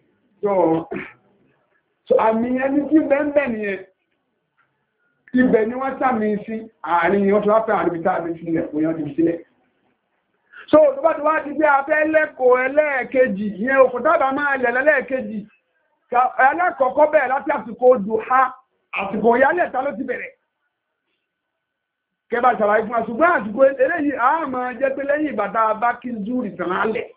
so àmì ẹni tí bẹ́ẹ̀ nìyẹn ibẹ̀ ni wọ́n sàmì sí àárín wọ́n tó wá fẹ́ àríbítà àmì sílẹ̀ òyàn ti sílẹ̀ so tó bá ti wá ti jẹ́ afẹ́ lẹ́kọ̀ọ́ ẹlẹ́ẹ̀kejì ìyẹn òkú tábà máa lẹ̀ lẹ́ẹ̀kejì ẹlẹ́kọ̀ọ́kọ́ bẹ̀rẹ̀ láti àsìkò dùhá àsìkò ìyálẹ̀ta ló ti bẹ̀rẹ̀ kẹba ṣàlàyé fún àṣùgbọ́n àsìkò eléyìí a máa jẹ́ pé lẹ́yìn ìbàdá bá kí zúrì tàn álẹ̀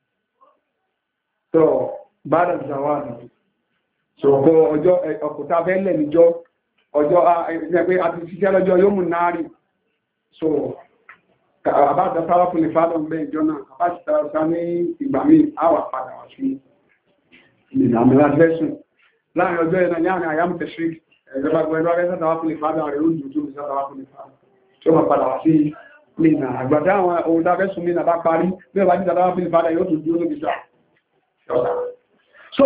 tó bá dà ṣàwádà ṣòkó ọjọ́ ọkùnta fẹ́ lẹ̀ níjọ́ ọjọ́ ẹgbẹ́ àti ṣiṣẹ́ lọ́jọ́ yóò mú náàrí so àbájá sára fún lè fádọ̀ ń bẹ́ ìjọ náà àbájá sára ní ìgbà míì àwà padà wá sí ìlànà adẹ́sùn láàrin ọjọ́ ìrìnà ní àrin àyàmù tẹ̀ṣírí ẹ̀jọba gbẹ̀rọ rẹ̀ sára fún lè fádọ̀ rẹ̀ ó jù tó lè sára fún lè fádọ̀ tí ó máa padà wá sí lẹ́nà àgbàdá àwọn ohun dábẹ́sùn lẹ́nà bá parí bí ọba jíta sára fún lè fádọ̀ yóò tún dúró níbi sà so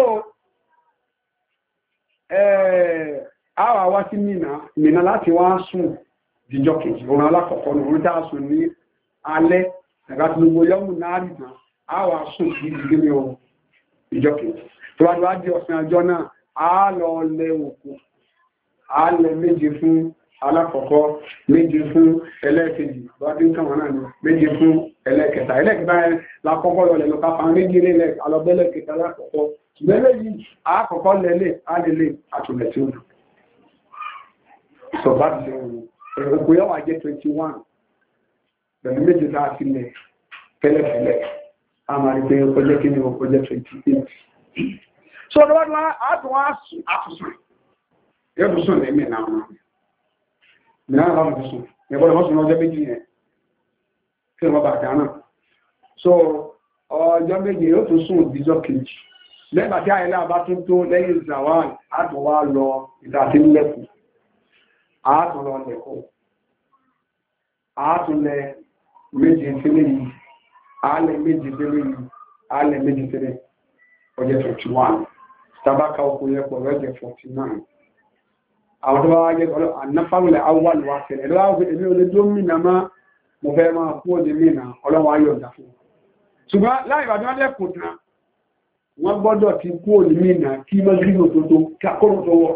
àwà wá sí Mínà láti wá sùn díjọ́ kejì òun alákọ̀ọ́kọ́ ní orí dáa sùn ní alẹ́ ẹ̀gá tí gbogbo yọ́mù náà rí tàn àwà sùn sí ìdílé ní ọ̀rọ̀ díjọ́ kejì tó wá wá di ọ̀sán ọjọ́ náà a lọ lẹ òkú a lẹ méje fún alákọ̀ọ́kọ́ méje fún ẹlẹ́ẹ̀kejì lọ́dún káwọn náà ní méje fún ẹlẹ́ẹ̀kẹta ẹlẹ́ẹ̀kẹta lákọ́kọ́ lọ lẹ́lọ́ká fa méje lẹ́lẹ́ alọ́bẹ́lẹ́kẹta alákọ̀ọ́kọ́ ṣùgbẹ́lẹ́ yìí àkọ́kọ́ lẹ́lẹ́ alẹ́lẹ́ àtúnlẹ̀ tí ó dùn so bá ti ṣe òkú yọ́wà jẹ́ twenty-one pẹ̀lú méjì láà sílẹ̀ tẹ́lẹ̀tẹ́lẹ̀ a máa rí pé ọjọ́ kí ní ọkọ̀ jẹ́ twenty-eight so lọ́wọ́dún àtúnwá àtúnsùn yóò tún sùn lẹ́mì náà wọn mìíràn láwọn tún sùn ẹgbọ́n wọ́n sùn lọ́jọ́ méjì yẹn kí wọ́n bá dáná so ọjọ́ méjì yóò tún sùn ìdíjọ́ kejì lẹ́gbà tí àyẹ̀lẹ́ àbá tún tó lẹ́yìn zawal àtúnwá lọ ìdásílẹ̀kùn àátùnlọ lẹ́kọ́ àátùnlẹ̀ méjì sílé yìí àálẹ̀ méjì sílé yìí àálẹ̀ méjì sílé ọjọ́ twenty-one tàbákà okùn yẹ pọ̀ lọ́jọ́ forty-nine àwọn tó bá wáyé ànáfàwìlẹ̀ awọ́lùwà sẹ̀rẹ̀ lọ́wọ́ èmi ò lè tó mìnà má mo fẹ́ máa kú òdè mìnà ọlọ́wọ́ ayọ̀ ọ̀dà fún ṣùgbọ́n láì bàbá wọn lẹ́kùn tán wọ́n gbọ́dọ̀ ti kú òdè mìnà kí mọ́gírínò tó tó kí akóró tó wọ̀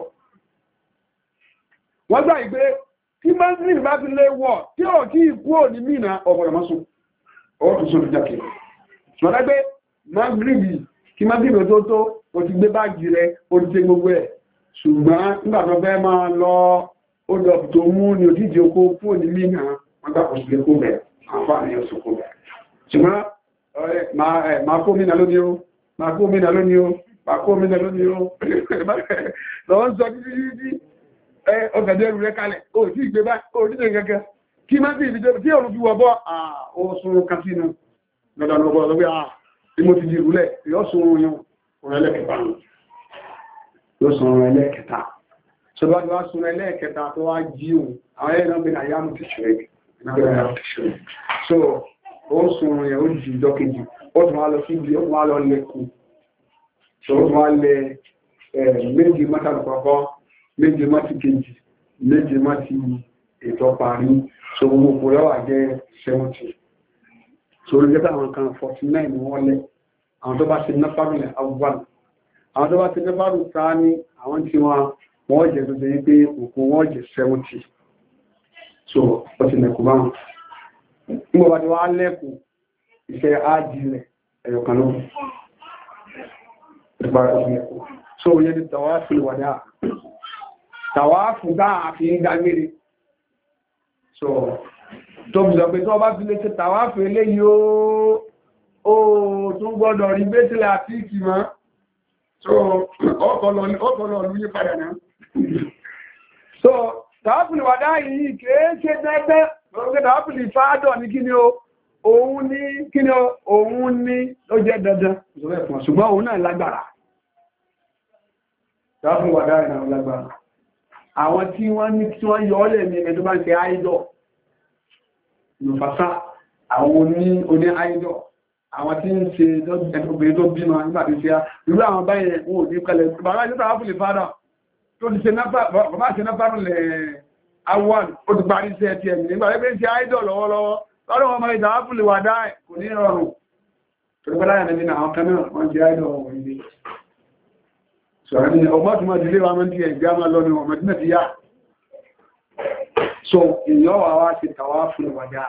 wọ́n gbà ìgbé tí mọ́sílì bá fi lé wọ̀ tí ó kí ikú ò ní mìíràn ọ̀pọ̀lọ̀ mọ́sùn ọ̀tún sórí jákè ṣọ́dá gbé mọ́sílì kí mọ́sílì tó tó o ti gbé báàgì rẹ o ti ṣe gbogbo ẹ̀ ṣùgbọ́n nígbà tó fẹ́ máa lọ ó lọ tó mú ní òdíje oko fún òní mìíràn wọ́n gbà kò sí lè kó bẹ̀ àǹfààní ọ̀sùn kó bẹ̀ ṣùgbọ́n máa kó mìíràn lónìí ó máa kó mìíràn lónìí ó máa kó mìíràn lónìí ó lọ́wọ́ sọ títí ọ̀gẹ̀dẹ̀ rú rẹ kalẹ̀ ó tí ìgbé bá ó tí ìgẹ́gẹ́ kí má sí ìdíjẹ́ tí òun fi wọ́bọ́ àósùn kásínú lọ́dọ̀lọ́gbọ̀ lọ́gbẹ́ àà tí mo ti di ìrúlẹ̀ yọ́sùn orin ẹlẹ́kẹta yọ́sùn ẹlẹ́kẹta so bá ti wá sùn ẹlẹ́kẹta tó wá jí òun àwọn ẹlẹ́nà bí i yámù ti ṣẹ̀rẹ̀ so ó sùn orin ó jì ìjọ kejì ó tún wá lọ sí ibi ó tún wá lọ lẹ́kùn so ó tún wá lẹ méjì mọ́tàlùkọ̀ọ́kọ́ méje má ti kejì méje má ti ètò parí so gbogbo rẹwà jẹ́ seventy so orí jẹ́ta àwọn kan forty-nine ni wọ́n lẹ́ àwọn tó bá ti náfàrù lẹ́ àwọn àwọn tó bá ti náfàrù sáà ní àwọn tí wọ́n jẹ́ tó jẹ́ pé òkú wọ́n jẹ́ seventy so ó ti lẹ́kù bá wọn nígbà bá ti wá lẹ́kù iṣẹ́ ájì rẹ̀ ẹ̀yọ̀kan ló so yẹ́ ni tàwà fìlìwàdá tàwáàfù dáa fi ń dágbére so tó bí sọ pé tó bá fi lè ṣe tàwáàfù eléyìí ó tún gbọ́dọ̀ rí bẹ́tìlẹ̀ àti ìkìmọ́ so ọkọ̀lọ̀ lú yí padà náà so tàwáàfù lè wàdá yìí kìí ṣe tẹ́tẹ́ ọgbẹ́ tàwáàfù lè fàádọ̀ ní kí ni o òun ní kí ni òun ní ó jẹ́ dandan ṣùgbọ́n òun náà lágbára tàwáàfù wàdá yìí náà lágbára àwọn tí wọ́n ní tí wọ́n yọ ọ́lẹ̀ ní ẹ̀dọ́ bá ń ṣe àìdọ̀ nùfàṣà àwọn oní àìdọ̀ àwọn tí ń ṣe obìnrin tó bímọ nígbàtí ṣe irú àwọn báyẹ̀ wọ́n ò ní kalẹ̀ bàbá ìjọba àfúlè fádà tó ti ṣe náfàrún lẹ̀ àwọn ó ti parí sí ẹtì ẹ̀mì nígbà ẹgbẹ́ ti idol lọ́wọ́lọ́wọ́ lọ́dún wọn mọ̀ ìtàwáfùlì wà dá kò ní rọrùn torí pẹ́lá yẹn nínú àwọn kan náà wọ́n ti idol wọ̀n ilé sọ̀rọ̀ ní ọgbọ́n tí wọ́n ti lé wa mọ́ ti ẹ̀gbẹ́ àmà lọ́nà ọmọ tí náà ti yá so ìyọ́wà wá ti tàwáfùlì wà dá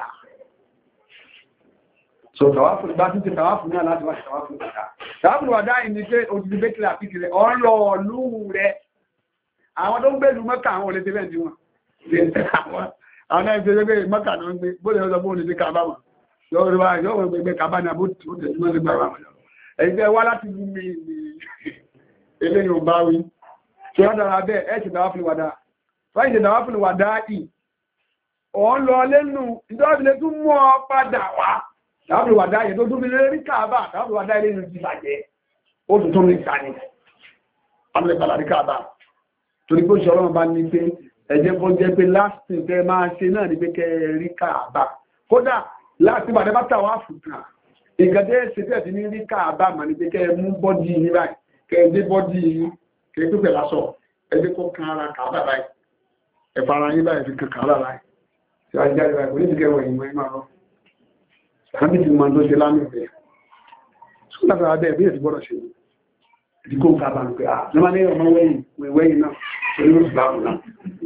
so tàwáfùlì bá ti ti tàwáfùlì náà láti wá ti tàwáfùlì wà dá tàwáfùlì wà dá ìní pé òjìdí bẹ́kìlá pìkìlẹ̀ ọlọ́ọ̀lú rẹ̀ àwọn tó ń gbé ìlú Mẹ́kà àwọn olè tẹ́lẹ̀ tí wọ́n àwọn ẹgbẹ́ ẹgbẹ́ Mẹ́kà náà ń gbé bóde ọjọ́ bóde ní Kaaba wọn yóò rí wá yóò wọ́n gbé Kaaba náà bó tẹ̀ sí mọ́lẹ̀ gbára wọn ẹgbẹ́ wá láti mú mi ní eléyìn ò bá wí tí wọ́n dára bẹ́ẹ̀ ẹ̀ ti dáwà fún ìwàdá wáyé ti dáwà fún ìwàdá ì ọ̀ ń lọ lẹ́nu ìjọ́bìnrin tún mú ọ padà wá dáwà fún ìwàdá yẹn tó tún fi lérí Kaaba dáwà fún ìwàdá ilé ìlú ti bàjẹ́ ó tún tún ní ìsàní àmì ìpàlàrí Kaaba torí pé ṣe ọlọ́run bá ní pé ẹjẹ́ kó jẹ́ pé láti tẹ́ máa ṣe náà ní pé kẹ́ rí Káàbà kódà láti bàdẹ́ bá tàwà fùkà ìgbàdẹ́ ṣe tẹ́ ti ní rí Káàbà mà ní pé kẹ́ mú bọ́dì yìí báyìí kẹ́ dé bọ́dì yìí kẹ́ tó fẹ́ lásọ ẹjẹ́ kó kan ara Káàbà báyìí ẹ̀fara yín báyìí fi kan Káàbà báyìí tí wàá jáde báyìí kò ní ti kẹ́ wọ̀ ìmọ̀ ìmọ̀ lọ sàbí ti máa tó ṣe lámì ìfẹ́ sódà fẹ́ abẹ́ bí èsì gbọ́dọ̀ ṣe ìdíkò Káàbà ń pè á lọ́mọ ní ọmọ wẹ́yìn wẹ́yìn náà pẹ̀lú ìsìláàmù náà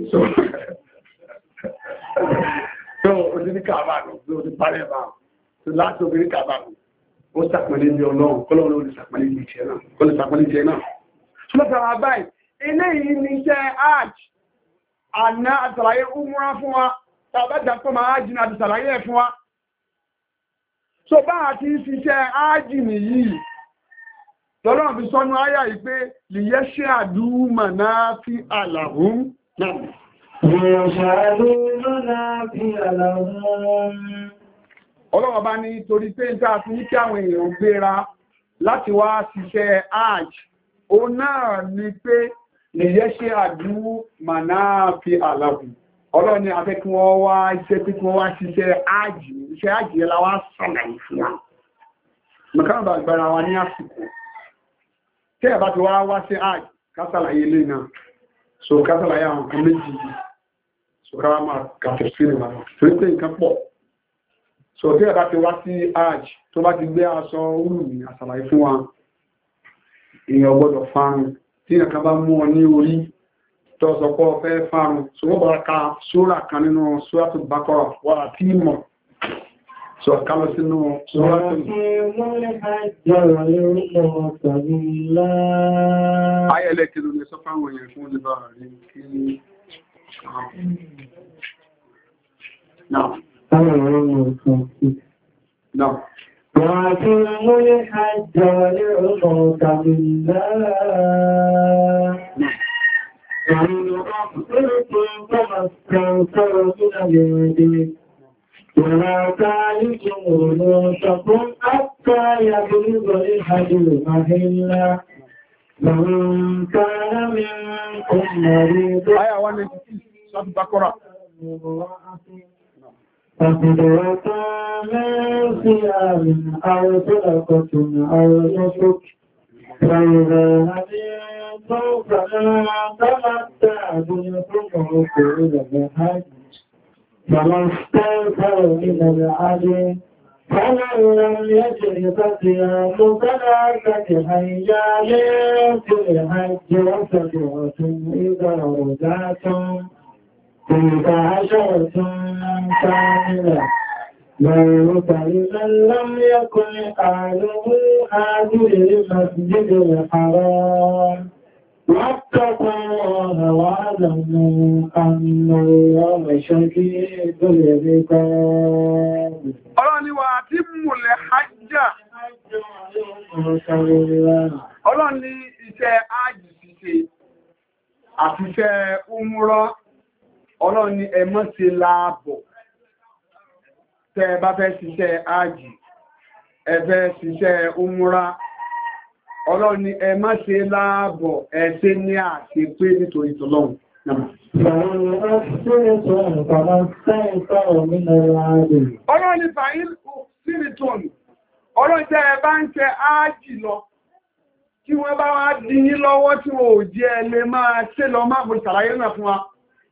so o ti ní Káàbà nù o ti parí ẹ̀bà so láti obìnrin Káàbà nù ó sàpẹ̀lẹ̀ bí ọlọ́run kọ́lọ́run ó lè sàpẹ̀lẹ̀ bí ìṣẹ́ náà ó lè sàpẹ̀lẹ̀ ìṣẹ́ náà so lọ́pẹ̀ àwọn abáyì eléyìí ní iṣẹ́ hajj àná àtàlàyé umra fún wa tàbátà tó máa hajj náà àti sàlàyé ẹ̀ fún wa so bá àti ṣiṣẹ́ hajj nìyí lọ́lọ́run fi sọ́nú ayá yìí pé lìyẹ́ ṣe àdúmà náà fi àlàhún náà. Ọlọ́run bá ní torí pé ń tàà fún ní kí àwọn èèyàn gbéra láti wá ṣiṣẹ́ hajj. Ó náà ni pé lìyẹ́ ṣe àdúmà náà fi àlàhún. Ọlọ́run ni a fẹ́ kí wọ́n wá iṣẹ́ pé kí wọ́n wá ṣiṣẹ́ hajj. Iṣẹ́ hajj yẹn la wá ṣàlàyé fún wa. Mọ̀kánbà gbára wa ní àsìkò. Tí ẹ bá ti wá wá sí àj kásàlàyé ilé náà, so kásàlàyé àwọn kan méjì so ká máa kàfẹ́ sílẹ̀ wà náà, torí pé nǹkan pọ̀. So tí ẹ bá ti wá sí àj tó bá ti gbé aṣọ olù ní àsàlàyé fún wa, èèyàn gbọ́dọ̀ fárun, tí nǹkan bá mú ọ ní orí tó sọ pé ọ fẹ́ fárun, so wọ́n bá ka sóra kan nínú Suratul Baqara wà tí mọ̀. So kálọ sínú ayẹ́lẹ́ kìlú ní sọ́fà àwọn èèyàn fún olùbá rí kí náà. Náà. وَأَتِمُّوا الْحَجَّ وَالْعُمْرَةَ لِلَّهِ وَإِنْ أَحْسَنْتُمْ فَمَا اسْتَيْسَرَ مِنَ الْهَدْيِ وَلَا تَعْرِجُوا رُؤُوسَكُمْ حَتَّى يَبْلُغَ الْهَدْيُ مَحِلَّهُ فَمَنْ كَانَ مِنكُم مَّرِيضًا آية مئة وستين سورة البقرة فَفِدْيَةٌ مِّن صِيَامٍ أَوْ صَدَقَةٍ أَوْ نُسُكٍ فَإِذَا أَمِنتُمْ فَمَن تَمَتَّعَ بِالْعُمْرَةِ إِلَى الْحَجِّ فَمَا اسْتَيْسَرَ مِنَ الْهَدْيِ فَمَن لَّمْ يَجِدْ فَصِيَامُ ثَلَاثَةِ أَيَّامٍ فِي الْحَجِّ وَسَبْعَةٍ إِذَا رَجَعْتُمْ تِلْكَ عَشَرَةٌ كَامِلَةٌ ذَلِكَ لِمَن لَّمْ يَكُنْ أَهْلُهُ حَاضِرِي الْمَسْجِدِ الْحَرَامِ وَاتَّقُوا اللَّهَ وَاعْلَمُوا أَنَّ اللَّهَ شَدِيدُ الْعِقَابِ. Ọlọ́run ni wà tí múlẹ̀ hajjá. Ọlọ́run ni iṣẹ́ ájì ṣíṣe àti iṣẹ́ umrah. Ọlọ́run ni ẹ má ṣe láàbọ̀. Tẹ́ ẹ bá fẹ́ ṣiṣẹ́ ájì, ẹ fẹ́ ṣiṣẹ́ umrah. Ọlọ́run ni ẹ má ṣe láàbọ̀ ẹ ṣe ní àṣẹ pé nítorí tọ́lọ́run. Ọlọ́run ni fàíl sílítọ̀nù. Ọlọ́run tẹ́ ẹ bá ń ṣe ájì lọ. Tí wọ́n bá wá dí yín lọ́wọ́ tí wọ́n ò jẹ́ ẹ lè máa ṣe lọ máa bò ṣàlàyé náà fún wa.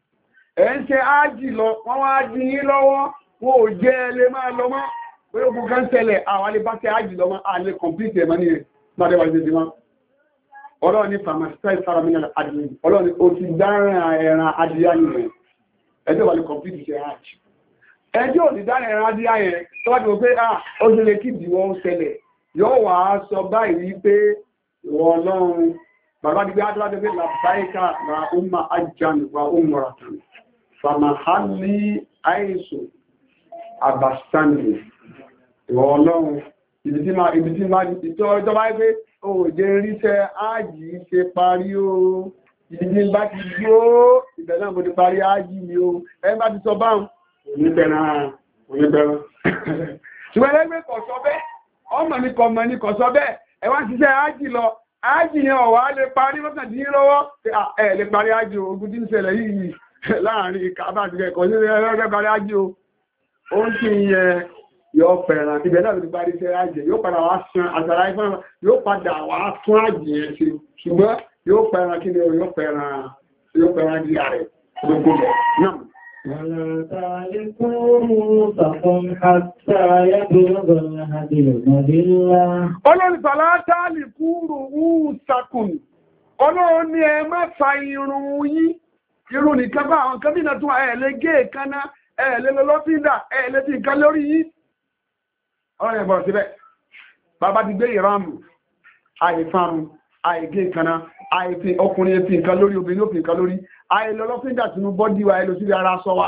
ẹ̀ ń ṣe ájì lọ wọ́n wá dí yín lọ́wọ́ wọ́n ò jẹ́ ẹlẹ́ máa lọ mọ́ pé ó kún kan ṣẹlẹ̀ àwọn alẹ́ bá ṣe ájì lọ mọ́ alẹ́ kọ̀m̀pìtì ẹ̀mọ́ ní ẹ̀ máa dẹ́wà ṣe ti mọ́ ọlọ́run ní pharmacist faramina adìyẹ ọlọ́run ó ti dára ẹran adìyẹ yẹn ẹjọ́ wà ní kọ̀m̀pìtì ṣe ájì ẹjọ́ ò ti dára ẹran adìyẹ yẹn tó wá ti wọ́n pé ah ó ṣe lè kí ìdíwọ́ ń ṣẹlẹ̀ yóò wà á sọ báyìí pé ìwọ ọlọ́run bàbá dìgbé adúládé pé làbáyíká ra umma ajjan wa umratan famahali àìsù àbàstánì ìwọ ọlọ́run ibi tí máa ibi tí máa ìtọ́ ìjọba pé ó jẹ́ ríṣẹ́ ájì ṣe parí o ibi tí bá ti gbó ìbẹ̀ náà mo ti parí ájì ni o ẹ bá ti sọ báhùn oníbẹ̀rán oníbẹ̀rán ṣùgbọ́n ẹgbẹ́ kọ̀ sọ bẹ́ẹ̀ ọmọ ní kọ̀ mọ̀ ní kọ̀ sọ bẹ́ẹ̀ ẹ wá ṣiṣẹ́ ájì lọ ájì yẹn ọ̀wá lè parí mọ́kàndínlọ́wọ́ ẹ lè parí ájì ogun tí ń ṣẹlẹ̀ yìí láàrin ìkàbà àti ẹ̀kọ́ ní ẹgbẹ́ parí ájì o ó ń kí yẹ yóò fẹ̀ràn ibẹ̀ náà ló ti parí iṣẹ́ ájì yóò padà wá san àṣàrà ìfẹ́ yóò padà wá fún ájì yẹn sí ṣùgbọ́n yóò fẹ̀ràn kí ni yóò fẹ̀ràn yóò fẹ̀ràn ájì rẹ̀ gbogbo rẹ̀ náà.
ولا تعلقوا رؤوسكم حتى يبلغ الهدي مهله.
Ọlọ́run fàlá تعلقوا رؤوسكم. Ọlọ́run ní ẹ má fa irun yín. Irun nìkan bá àwọn kan nínú tún ẹ̀ lè gé èékánná, ẹ̀ lè lọ lọ́fíńdà, ẹ̀ lè fi nǹkan lórí yín. Ọlọ́run ẹ̀bọ̀rọ̀ síbẹ̀. Bàbá ti gbé ìrámù, àìfàmù, àìgé èékánná, àìfi ọkùnrin fi nǹkan lórí, obìnrin ó fi nǹkan lórí. Àìlọ lọ́fíńdà tínú bọ́dí wa ẹlò síbi ara sọ wa.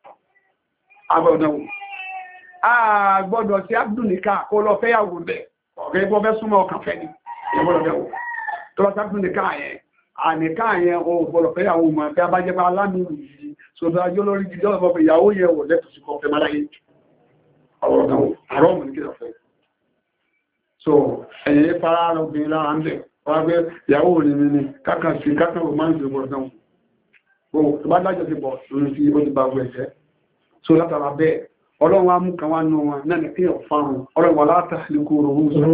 Agbọ́dọ̀ agbọ́dọ̀ sí Abdulnika kó lọ fẹ́yàwó bẹ̀. Ọ̀gẹ́ ibọ́ fẹ́ súnmọ́ ọkàn fẹ́ ni. Ẹgbọ́dọ̀ bẹ̀wò. Tó lọ sí Abdulnika yẹn, àníká yẹn o gbọ́dọ̀ fẹ́yàwó mọ̀ fẹ́ abájẹ́ bá alámìrì yìí. Sọ̀dọ̀ ajọ́ lórí gidi ọ̀pọ̀ fẹ́ ìyàwó yẹn wò lẹ́tù sí kọ́ fẹ́ máláyé. Ọ̀rọ̀ kan àrọ́ mọ̀ ní kí lọ fẹ́. So ẹ̀yẹ fara obìnrin lára ń bẹ̀. Wọ́n gbé ìyàwó rẹ̀ ní kákan sí kákan romantic gbọ́dọ̀ náà. Tó bá dájọ́ ti bọ̀ lórí sí ó ti bá gbọ́ ẹ̀jẹ́. So látara bẹ́ẹ̀, ọlọ́run á mú kan wá nù wọn náà ní kí ọ̀ fárun, ọlọ́run wà látà ní kó rọrùn sọ.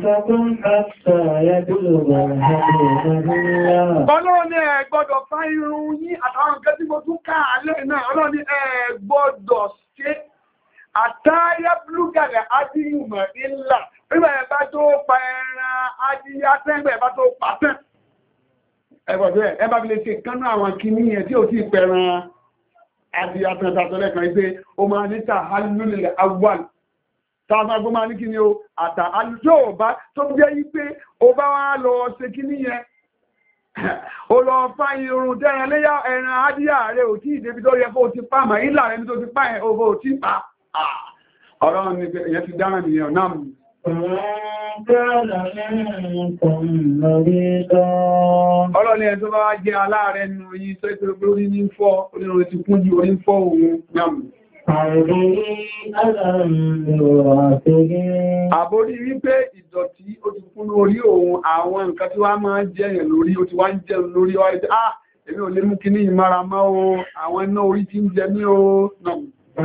Ọlọ́run ní ẹ gbọ́dọ̀ fá irun yín àtàwọn nǹkan tí mo tún ká àlẹ́ náà, ọlọ́run ní ẹ gbọ́dọ̀ ṣe àtàyà blúgàrẹ̀ adìyùmọ̀ ìlà. Nígbà ẹ̀ bá tó pa ẹran adìyà tẹ́gbẹ̀ bá tó pa tán. Ẹgbọ̀dọ̀ ẹ bá fi lè ṣe kánú àwọn kìíní ẹ̀ tí ó ti pẹ̀ràn àti àtàtàtọ̀lẹ̀ kan pé ó máa ní tàhálùlẹ̀ awwal tàbí máa ní kíní o àtà alùjọ́ ọba tó jẹ́ yí pé ó bá wá lọ ṣe kíní yẹn ó lọ fá irun tẹ́ran léyà ẹran adíyà rẹ̀ ò tí ìdébi tó yẹ kó ti pa mà ìlà rẹ̀ tó ti pa ẹ̀ ó bó ti pa ọ̀rọ̀ ni ìyẹn ti dára nìyẹn náà Ọlọ́ni ẹ̀ tó bá jẹ́ aláàrẹ nù yí tó ètò orí ní fọ́, onírò ti kún jí orí ń fọ́ òun náà. Àborí wípé ìdọ̀tí ó ti kún lórí òun àwọn nǹkan tí wá máa jẹ́yàn lórí, ó ti wá ń jẹ́ lórí ọ́ ah, èmi ò lè mú kí ní ìmára máa o, àwọn iná orí ti ń jẹ ní o náà.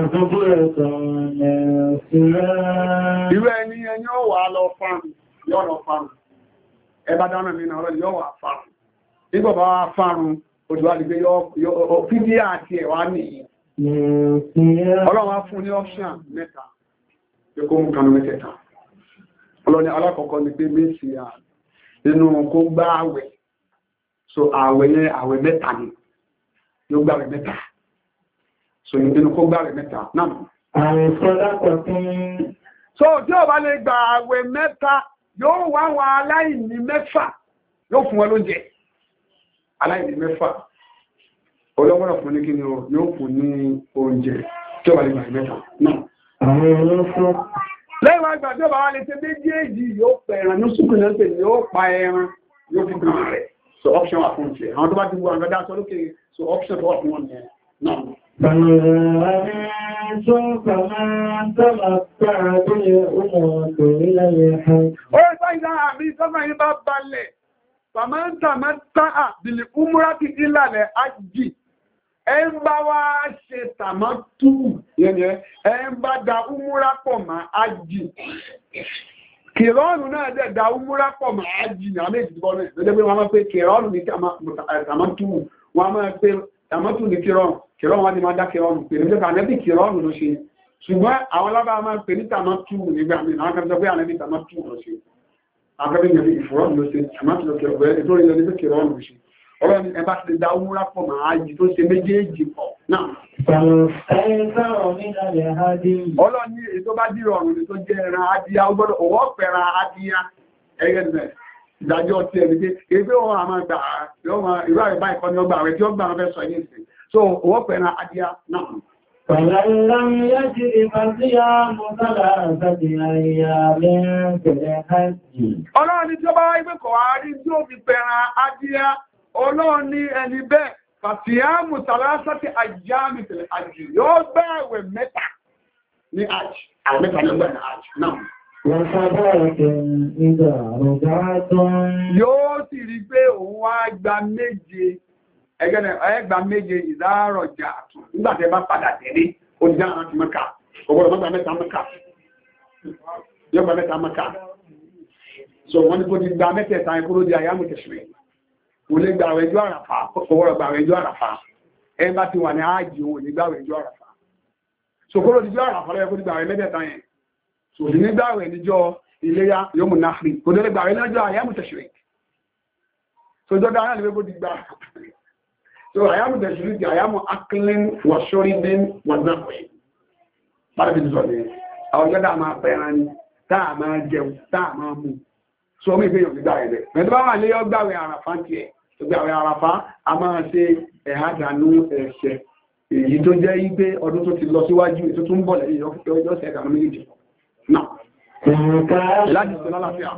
Ìwé ẹni ẹni ó wà lọ fárùn, yọ́ lọ fárùn. Ẹbá dáná mi náà yọ́ wà fárùn. Nígbà bá wá fárùn, òjò àdìgbé yọ́ fídí àti ẹ̀wà nìyí. Ọlọ́run á fún ní option mẹ́ta. Yóò kó mú kanú mẹ́tẹ̀ẹ̀ta. Ọlọ́run alákọ̀ọ́kọ́ ni pé méjì à nínú kó gbá àwẹ̀. So àwẹ̀ yẹn àwẹ̀ mẹ́ta ni. Yóò gbá àwẹ̀ mẹ́ta. So ìdínú kó gbá rẹ̀ mẹ́ta náà.
Àrùn sọ́lá pọ̀tún.
So tí ó bá lè gba àwẹ̀ mẹ́ta yóò wá wọn aláìní mẹ́fà yóò fún wọn lóúnjẹ. Aláìní mẹ́fà. Olówọ́rọ̀ fún ní kí ni yóò fún ní oúnjẹ tí ó bá lè gba mẹ́ta náà. Lẹ́yìn wá gbà tí ó bá wá lè ṣe méjèèjì yóò pẹ̀ ẹran ní ṣùgbọ́n náà pè yóò pa ẹran yóò fi gbọ́n rẹ̀. So option wà fún ìṣẹ́. Àwọn tó bá ti gbọ́ àwọn ọ̀gá lókè so option tó wà fún wọn yẹn náà.
فَمَنْ فَمَنْ تَمَتَّعَ بِالْعُمْرَةِ إِلَى الْحَجِّ.
Ó ìgbà ìgbà àmì sọ́fà yìí bá balẹ̀. فَمَنْ تَمَتَّعَ بِالْعُمْرَةِ إِلَى الْحَجِّ. Ẹ ń bá wá ṣe tàmátù yẹn ẹ ń bá da umura pọ̀ mọ́ ájì. Kìrọ́ọ̀nù náà dẹ̀ da umura pọ̀ mọ́ ájì ní àmì ìdìbọn náà. Lọ́jọ́ pé wọ́n máa pé kìrọ́ọ̀nù ní tàmátù wọ́n máa pé tàmátù ní kírọ́ọ̀nù kírọ́ọ̀nù wá ti máa dá kírọ́ọ̀nù pè ní pé ànẹ́bì kírọ́ọ̀nù ló ṣe ṣùgbọ́n àwọn lábá máa ń pè ní tàmátù nígbà mí àwọn kan sọ pé ànẹ́bì tàmátù ló ṣe àwọn kan bí ìfúrọ́ọ̀nù ló ṣe tàmátù ló kírọ́ọ̀nù ètò ìlú ní pé kírọ́ọ̀nù ló ṣe ọ̀rọ̀ ni ẹbá ti dá wúrà pọ̀ máa jì tó ṣe méjèèjì pọ̀ náà. Ọlọ́ni ètò bá dìrọ̀ ọ̀rùn ní tó jẹ́ ẹran adìyà ọgbọ́dọ̀ ọwọ́ pẹ̀ra adìyà ẹgbẹ̀rẹ̀ ìdájọ́ ti ẹni pé ẹgbẹ́ wọn a máa gbà ìrọ̀ àrẹ̀bá ìkọ́ni ọgbà rẹ̀ tí ó gbà wọn fẹ́ sọ yìí sí. So ọwọ́ pẹ̀ra adìyà náà.
فَلَمْ يَجِدْ فَصِيَامُ ثَلَاثَةِ أَيَّامٍ فِي الْحَجِّ.
Ọlọ́run ni tí ó bá wáyé pé kọ̀ wá rí tí ó fi pẹ̀ra adìyà Ọlọ́run ní ẹni bẹ́ẹ̀ fàtíyàmù tàlásàtì àjámi tẹ̀lẹ̀ àjì yóò gbààwẹ̀ mẹ́ta ní àjì àmẹ́ta ní ọgbà ní àjì náà. Yóò sì rí pé òun wá gba méje ẹgbà méje ìdárọ̀jà nígbàtẹ́ bá padà tẹ̀lé ó dá àwọn ti mẹ́ka ọgbọ̀rọ̀ mẹ́ta mẹ́ta mẹ́ka yóò gba mẹ́ta mẹ́ka so wọ́n ní kó ti gba mẹ́tẹ̀ẹ̀ta ẹkúrò di àyàmù tẹ̀sùrẹ̀ kò lè gbà àwẹ̀jọ́ àràfà ọwọ́rọ̀ gbà àwẹ̀jọ́ àràfà ẹ bá ti wà ní áàjì òun ní gbà àwẹ̀jọ́ àràfà ṣòkòrò ìjọ́ àràfà lọ́yẹ́ kó ti gbà àwẹ̀ mẹ́tẹ̀ẹ̀ta yẹn so ní nígbà àwẹ̀ níjọ́ iléyá yóò mú náàrí kò lè gbà àwẹ̀ lọ́jọ́ àyàmù tẹ̀sùrẹ̀ so jọ́ dáná ní kó ti gbà so àyàmù tẹ̀sùrẹ̀ ti àyàmù akílín wọ̀ṣọ́rídín wọ̀záwẹ̀ bára fi sọ ní àwọn ọjọ́ dáa máa pẹ́ran ní táà máa jẹun táà máa mú so omi ìfẹ́ yóò fi gbà rẹ̀ mẹ́tọ́ bá wà lé ọgbàwẹ̀ àràfà ń tiẹ̀ ọgbàwẹ̀ àràfà a máa ṣe ẹ̀hádànú ẹ̀ṣẹ̀ èyí tó jẹ́ igbe ọdún tó ti lọ síwájú ètò tó ń bọ̀ lẹ́yìn ọjọ́ ẹ̀dànú méjì náà láti sọ lálàáfíà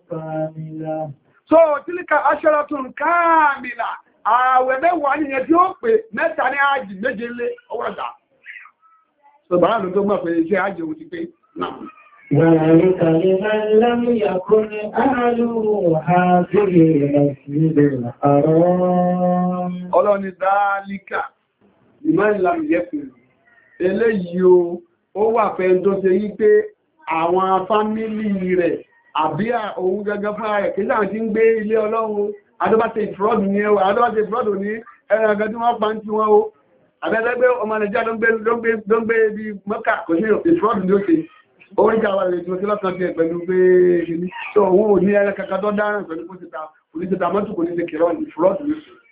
so tílíkà aṣọ́rọ̀tún káàmìlà ààwẹ̀ mẹ́wàá nìyẹn tí ó pè mẹ́ta ní àjì méje lé ọwọ́ ọ̀dà so bàrá ló tó mọ̀ pé iṣẹ́ àjì òun ti pé náà
ذلك لمن لم يكن أهله حاضر المسجد الحرام.
Ọlọ́ni dáálíkà, ìmọ̀ ìlànà yẹ́kùn. Eléyìí o, ó wà fẹ́ tó ṣe yí pé àwọn fámílì rẹ̀ àbí òun gẹ́gẹ́ fún ààrẹ kí láàrín tí ń gbé ilé Ọlọ́run, adọ́bàtẹ̀ ìfúrọ́dù ní ẹwà, adọ́bàtẹ̀ ìfúrọ́dù ní ẹran ọgá tí wọ́n pa ń tí wọ́n o. Àbẹ́lẹ́gbẹ́ ọmọ Nàìjíríà ló ń gbé bí Mọ́kà kò sí ìfúrọ́dù ní ó ṣe. Orí jàwà rẹ̀ tí ó tí lọ́kàn tí ẹ̀ pẹ̀lú pé ṣe tó òun ò ní ẹrẹ kankan tó dáràn pẹ̀lú kó títà oníṣẹ́ta mọ́tù kò ní ṣe kìrọ̀ ní fúrọ́dù ní ṣe.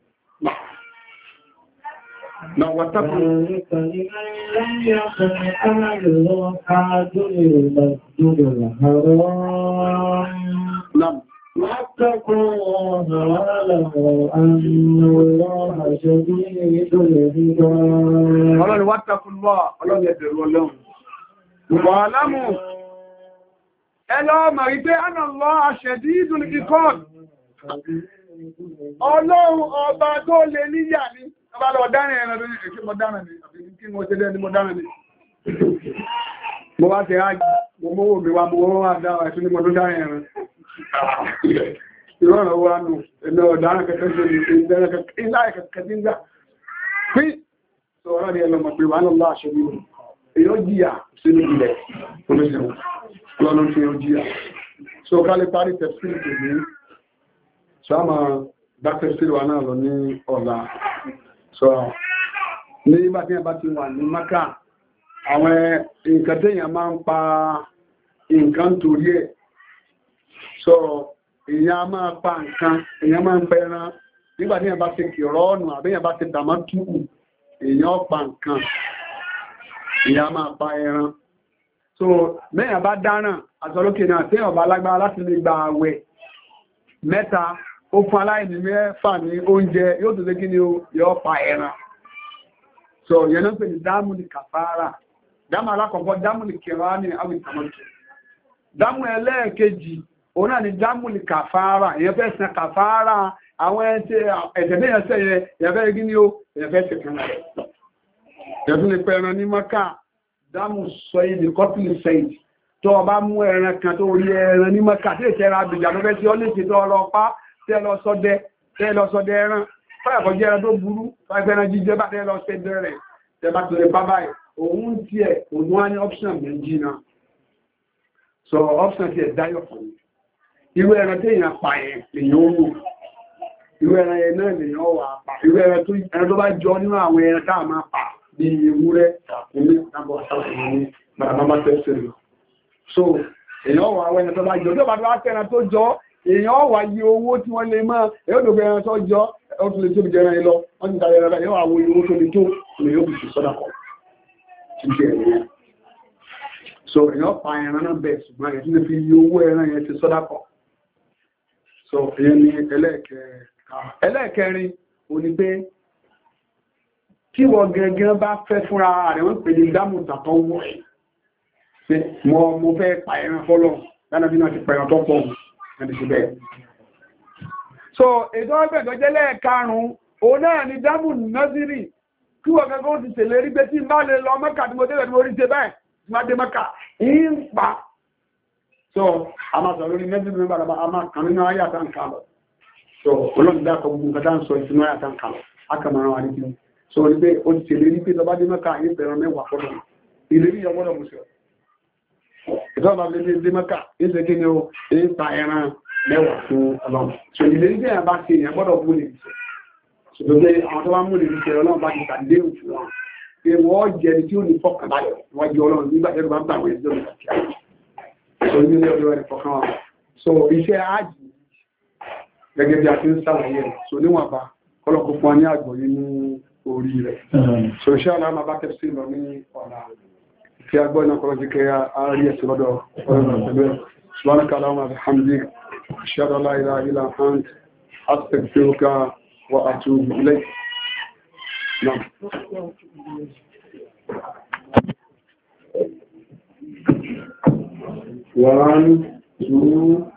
Na wàtàkùn.
واتقوا الله واعلموا أن الله شديد العقاب.
Ọlọ́run wátàkùn lọ́ ọlọ́run ẹ̀bẹ̀rù Ọlọ́run. Wàlámù ẹlọ́ ọmọ ìgbé ánà lọ àṣẹ̀dí ìdùn ìkọ́n. Ọlọ́run ọba tó lè níyà ní ọba lọ dárin ẹ̀rọ lórí èkí mọ̀ dárin ní àbí kí mo ṣe lẹ́ ní mo dárin ní. Mo wá tẹ ájì, mo mówó mi wá mo wọ́n wá dáwà ẹ̀sùn ní mo tó dárin ẹ̀rọ. Ìrọ̀rọ̀ wá nù ẹ̀nà ọ̀dárin kẹ́kẹ́ ṣe ní ìdẹ́rẹ́ kẹ́kẹ́ tí ń gbà. Fí sọ̀rọ̀ ni ẹlọ́mọ̀ pé wà lọ́lọ́ àṣẹ̀dí ìdùn. Èyí ó jíyà sínú ilẹ̀ oníṣẹ́wọ̀n lọ́nà tí ó jíyà. So ká lè parí tẹ̀sílì tèmi, so a máa dá tẹ̀sílì wa náà lọ ní ọ̀la. So ní ìgbà tí a bá ti wà ní Mákà, àwọn nǹkan tẹ́yàn máa ń pa nǹkan torí ẹ̀. So èyàn máa pa nǹkan, èyàn máa ń pẹran, nígbà tí a bá ti kìrọ́ọ̀nù àbẹ́yàn bá ti dàmátùkù, èyàn pa nǹkan. Ìyá máa pa ẹran. So, mẹ́yàn bá dáràn, àtọ́lókè náà tí ọba alágbára láti lè gba àwẹ̀ mẹ́ta, ó fún aláìní mẹ́fà ní oúnjẹ, yóò tó lé kí ni ó yọ pa ẹran. So, yẹn náà pè ní dámù ní kàfàárà. Dámù alákọ̀ọ́kọ́, dámù ní kẹwàá ní àwọn ìtàmọ́tò. Dámù ẹlẹ́ẹ̀kejì, òun náà ni dámù ní kàfàárà. Ìyẹn fẹ́ sin kàfàárà àwọn ẹ̀ṣẹ̀ Ẹ̀fún lè pẹ ẹran ní Mọ́kà, dámù sọ ìdí kọ́pìlì sẹ́ìdì. Tó ọba mú ẹran kan tó rí ẹran ní Mọ́kà tí èsẹ̀ ẹran àbìjà lọ́fẹ́ tí ó lè ṣe tó ọlọ́pá tẹ́ lọ sọdẹ tẹ́ lọ sọdẹ ẹran. Fáyàkọ́ jẹ́ ẹran tó burú, fáyàkọ́ ẹran jíjẹ bá tẹ́ lọ sẹ́dẹ̀ rẹ̀ tẹ́ bá tó lè bá báyìí. Òun tí ẹ̀ òun wá ní option méjì náà. So option tí ẹ̀ dáyọ̀ fún mi. Irú ẹran tí èèyàn pa yẹn lèyàn ó wò. Irú ẹran yẹn náà lèyàn wà pa. ìwé ẹran tó bá jọ nínú àwọn ẹran táà máa pa bí ewúrẹ́ ilé àbọ̀ àtàkùn ní bàbá tẹ́sẹ̀rẹ̀ so èèyàn wà àwọn ẹran tó bá jọ tó bá tó bá tẹ́ran tó jọ èèyàn wà yí owó tí wọ́n lè máa èyàn tó gbẹ̀rẹ̀ tó jọ ọdún lè tó bí jẹran lọ wọ́n ti tàbí ẹran èèyàn wà wo owó tó lè tó lè yóò fi sọ́dà kọ̀ so èèyàn pa ẹran náà bẹ̀ ṣùgbọ́n èyí lè fi yí owó ẹran yẹn ti sọ́dà kọ̀ so èyàn ni ẹlẹ́ẹ̀kẹrin ò ní pé tí wọ́n gẹ́gẹ́ bá fẹ́ fúnra rẹ̀ wọ́n pè ní dámùtà tó wọ́ ẹ̀ mọ́ mo fẹ́ pa ẹran fọ́lọ̀ lánàbí náà ti pẹ̀ràn tó pọ̀ ẹni sí bẹ́ẹ̀ so ètò ọgbẹ̀ tó jẹ́ lẹ́ẹ̀karùn-ún òun náà ni dámù nọ́sírì kí wọ́n gẹ́gẹ́ ti tẹ̀lé rí pé tí má lè lọ Mẹ́kà tí mo dé tí mo rí ṣe bẹ́ẹ̀ tí má dé Mẹ́kà ń pa so a máa sọ lórí nẹ́sírì nígbà a máa kàn nínú ayé àtàǹkà lọ so olóòtú dákọ̀ gbogbo nǹkan tá ń sọ ìsinú ayé àtàǹkà lọ akàmọ̀ràn wà ní kí so ní pé ó ti tẹ̀lé rí pé lọ́bá dé Mẹ́kà yí bẹ̀rẹ̀ mẹ́wàá fọ́lọ̀ ìlérí ọgbọ́dọ̀ mú sí ọ ìtọ́ba lè dé Mẹ́kà ìṣẹ́ kí ni ó ń pa ẹran mẹ́wàá fún Ọlọ́run so ìlérí tí èèyàn bá ṣe èèyàn gbọ́dọ̀ mú lè ṣe ṣùgbọ́n pé àwọn tó bá mú lè ṣe Ọlọ́run bá ti tàdé òfin wọn pé wọ́n jẹ́ ni tí ó ní fọkànbalẹ̀ wọ́n jẹ́ Ọlọ́run nígbà tẹ́lú bá ń tàwọn ẹ̀jọ́ ìgbà kíá so ní ilé ọdún rẹ̀ fọkàn wọn so iṣẹ́ ájì gẹ́gẹ́ bí a ti ń sàlàyé so níwọ̀n bá kọ́lọ́kọ́ fún wa ní àgbọ̀ nínú orí rẹ̀. So iṣẹ́ àlá máa bá kẹ́sí lọ ní ọ̀la tí a gbọ́ iná kọ́lọ́ jíkẹ́ àárí ẹ̀sì lọ́dọ̀ ọ̀rọ̀ pẹ̀lú ẹ̀. Subhanaka Allahumma wa bihamdik, ashhadu an la ilaha illa anta, astaghfiruka wa atubu ilayk. Naam. One, two,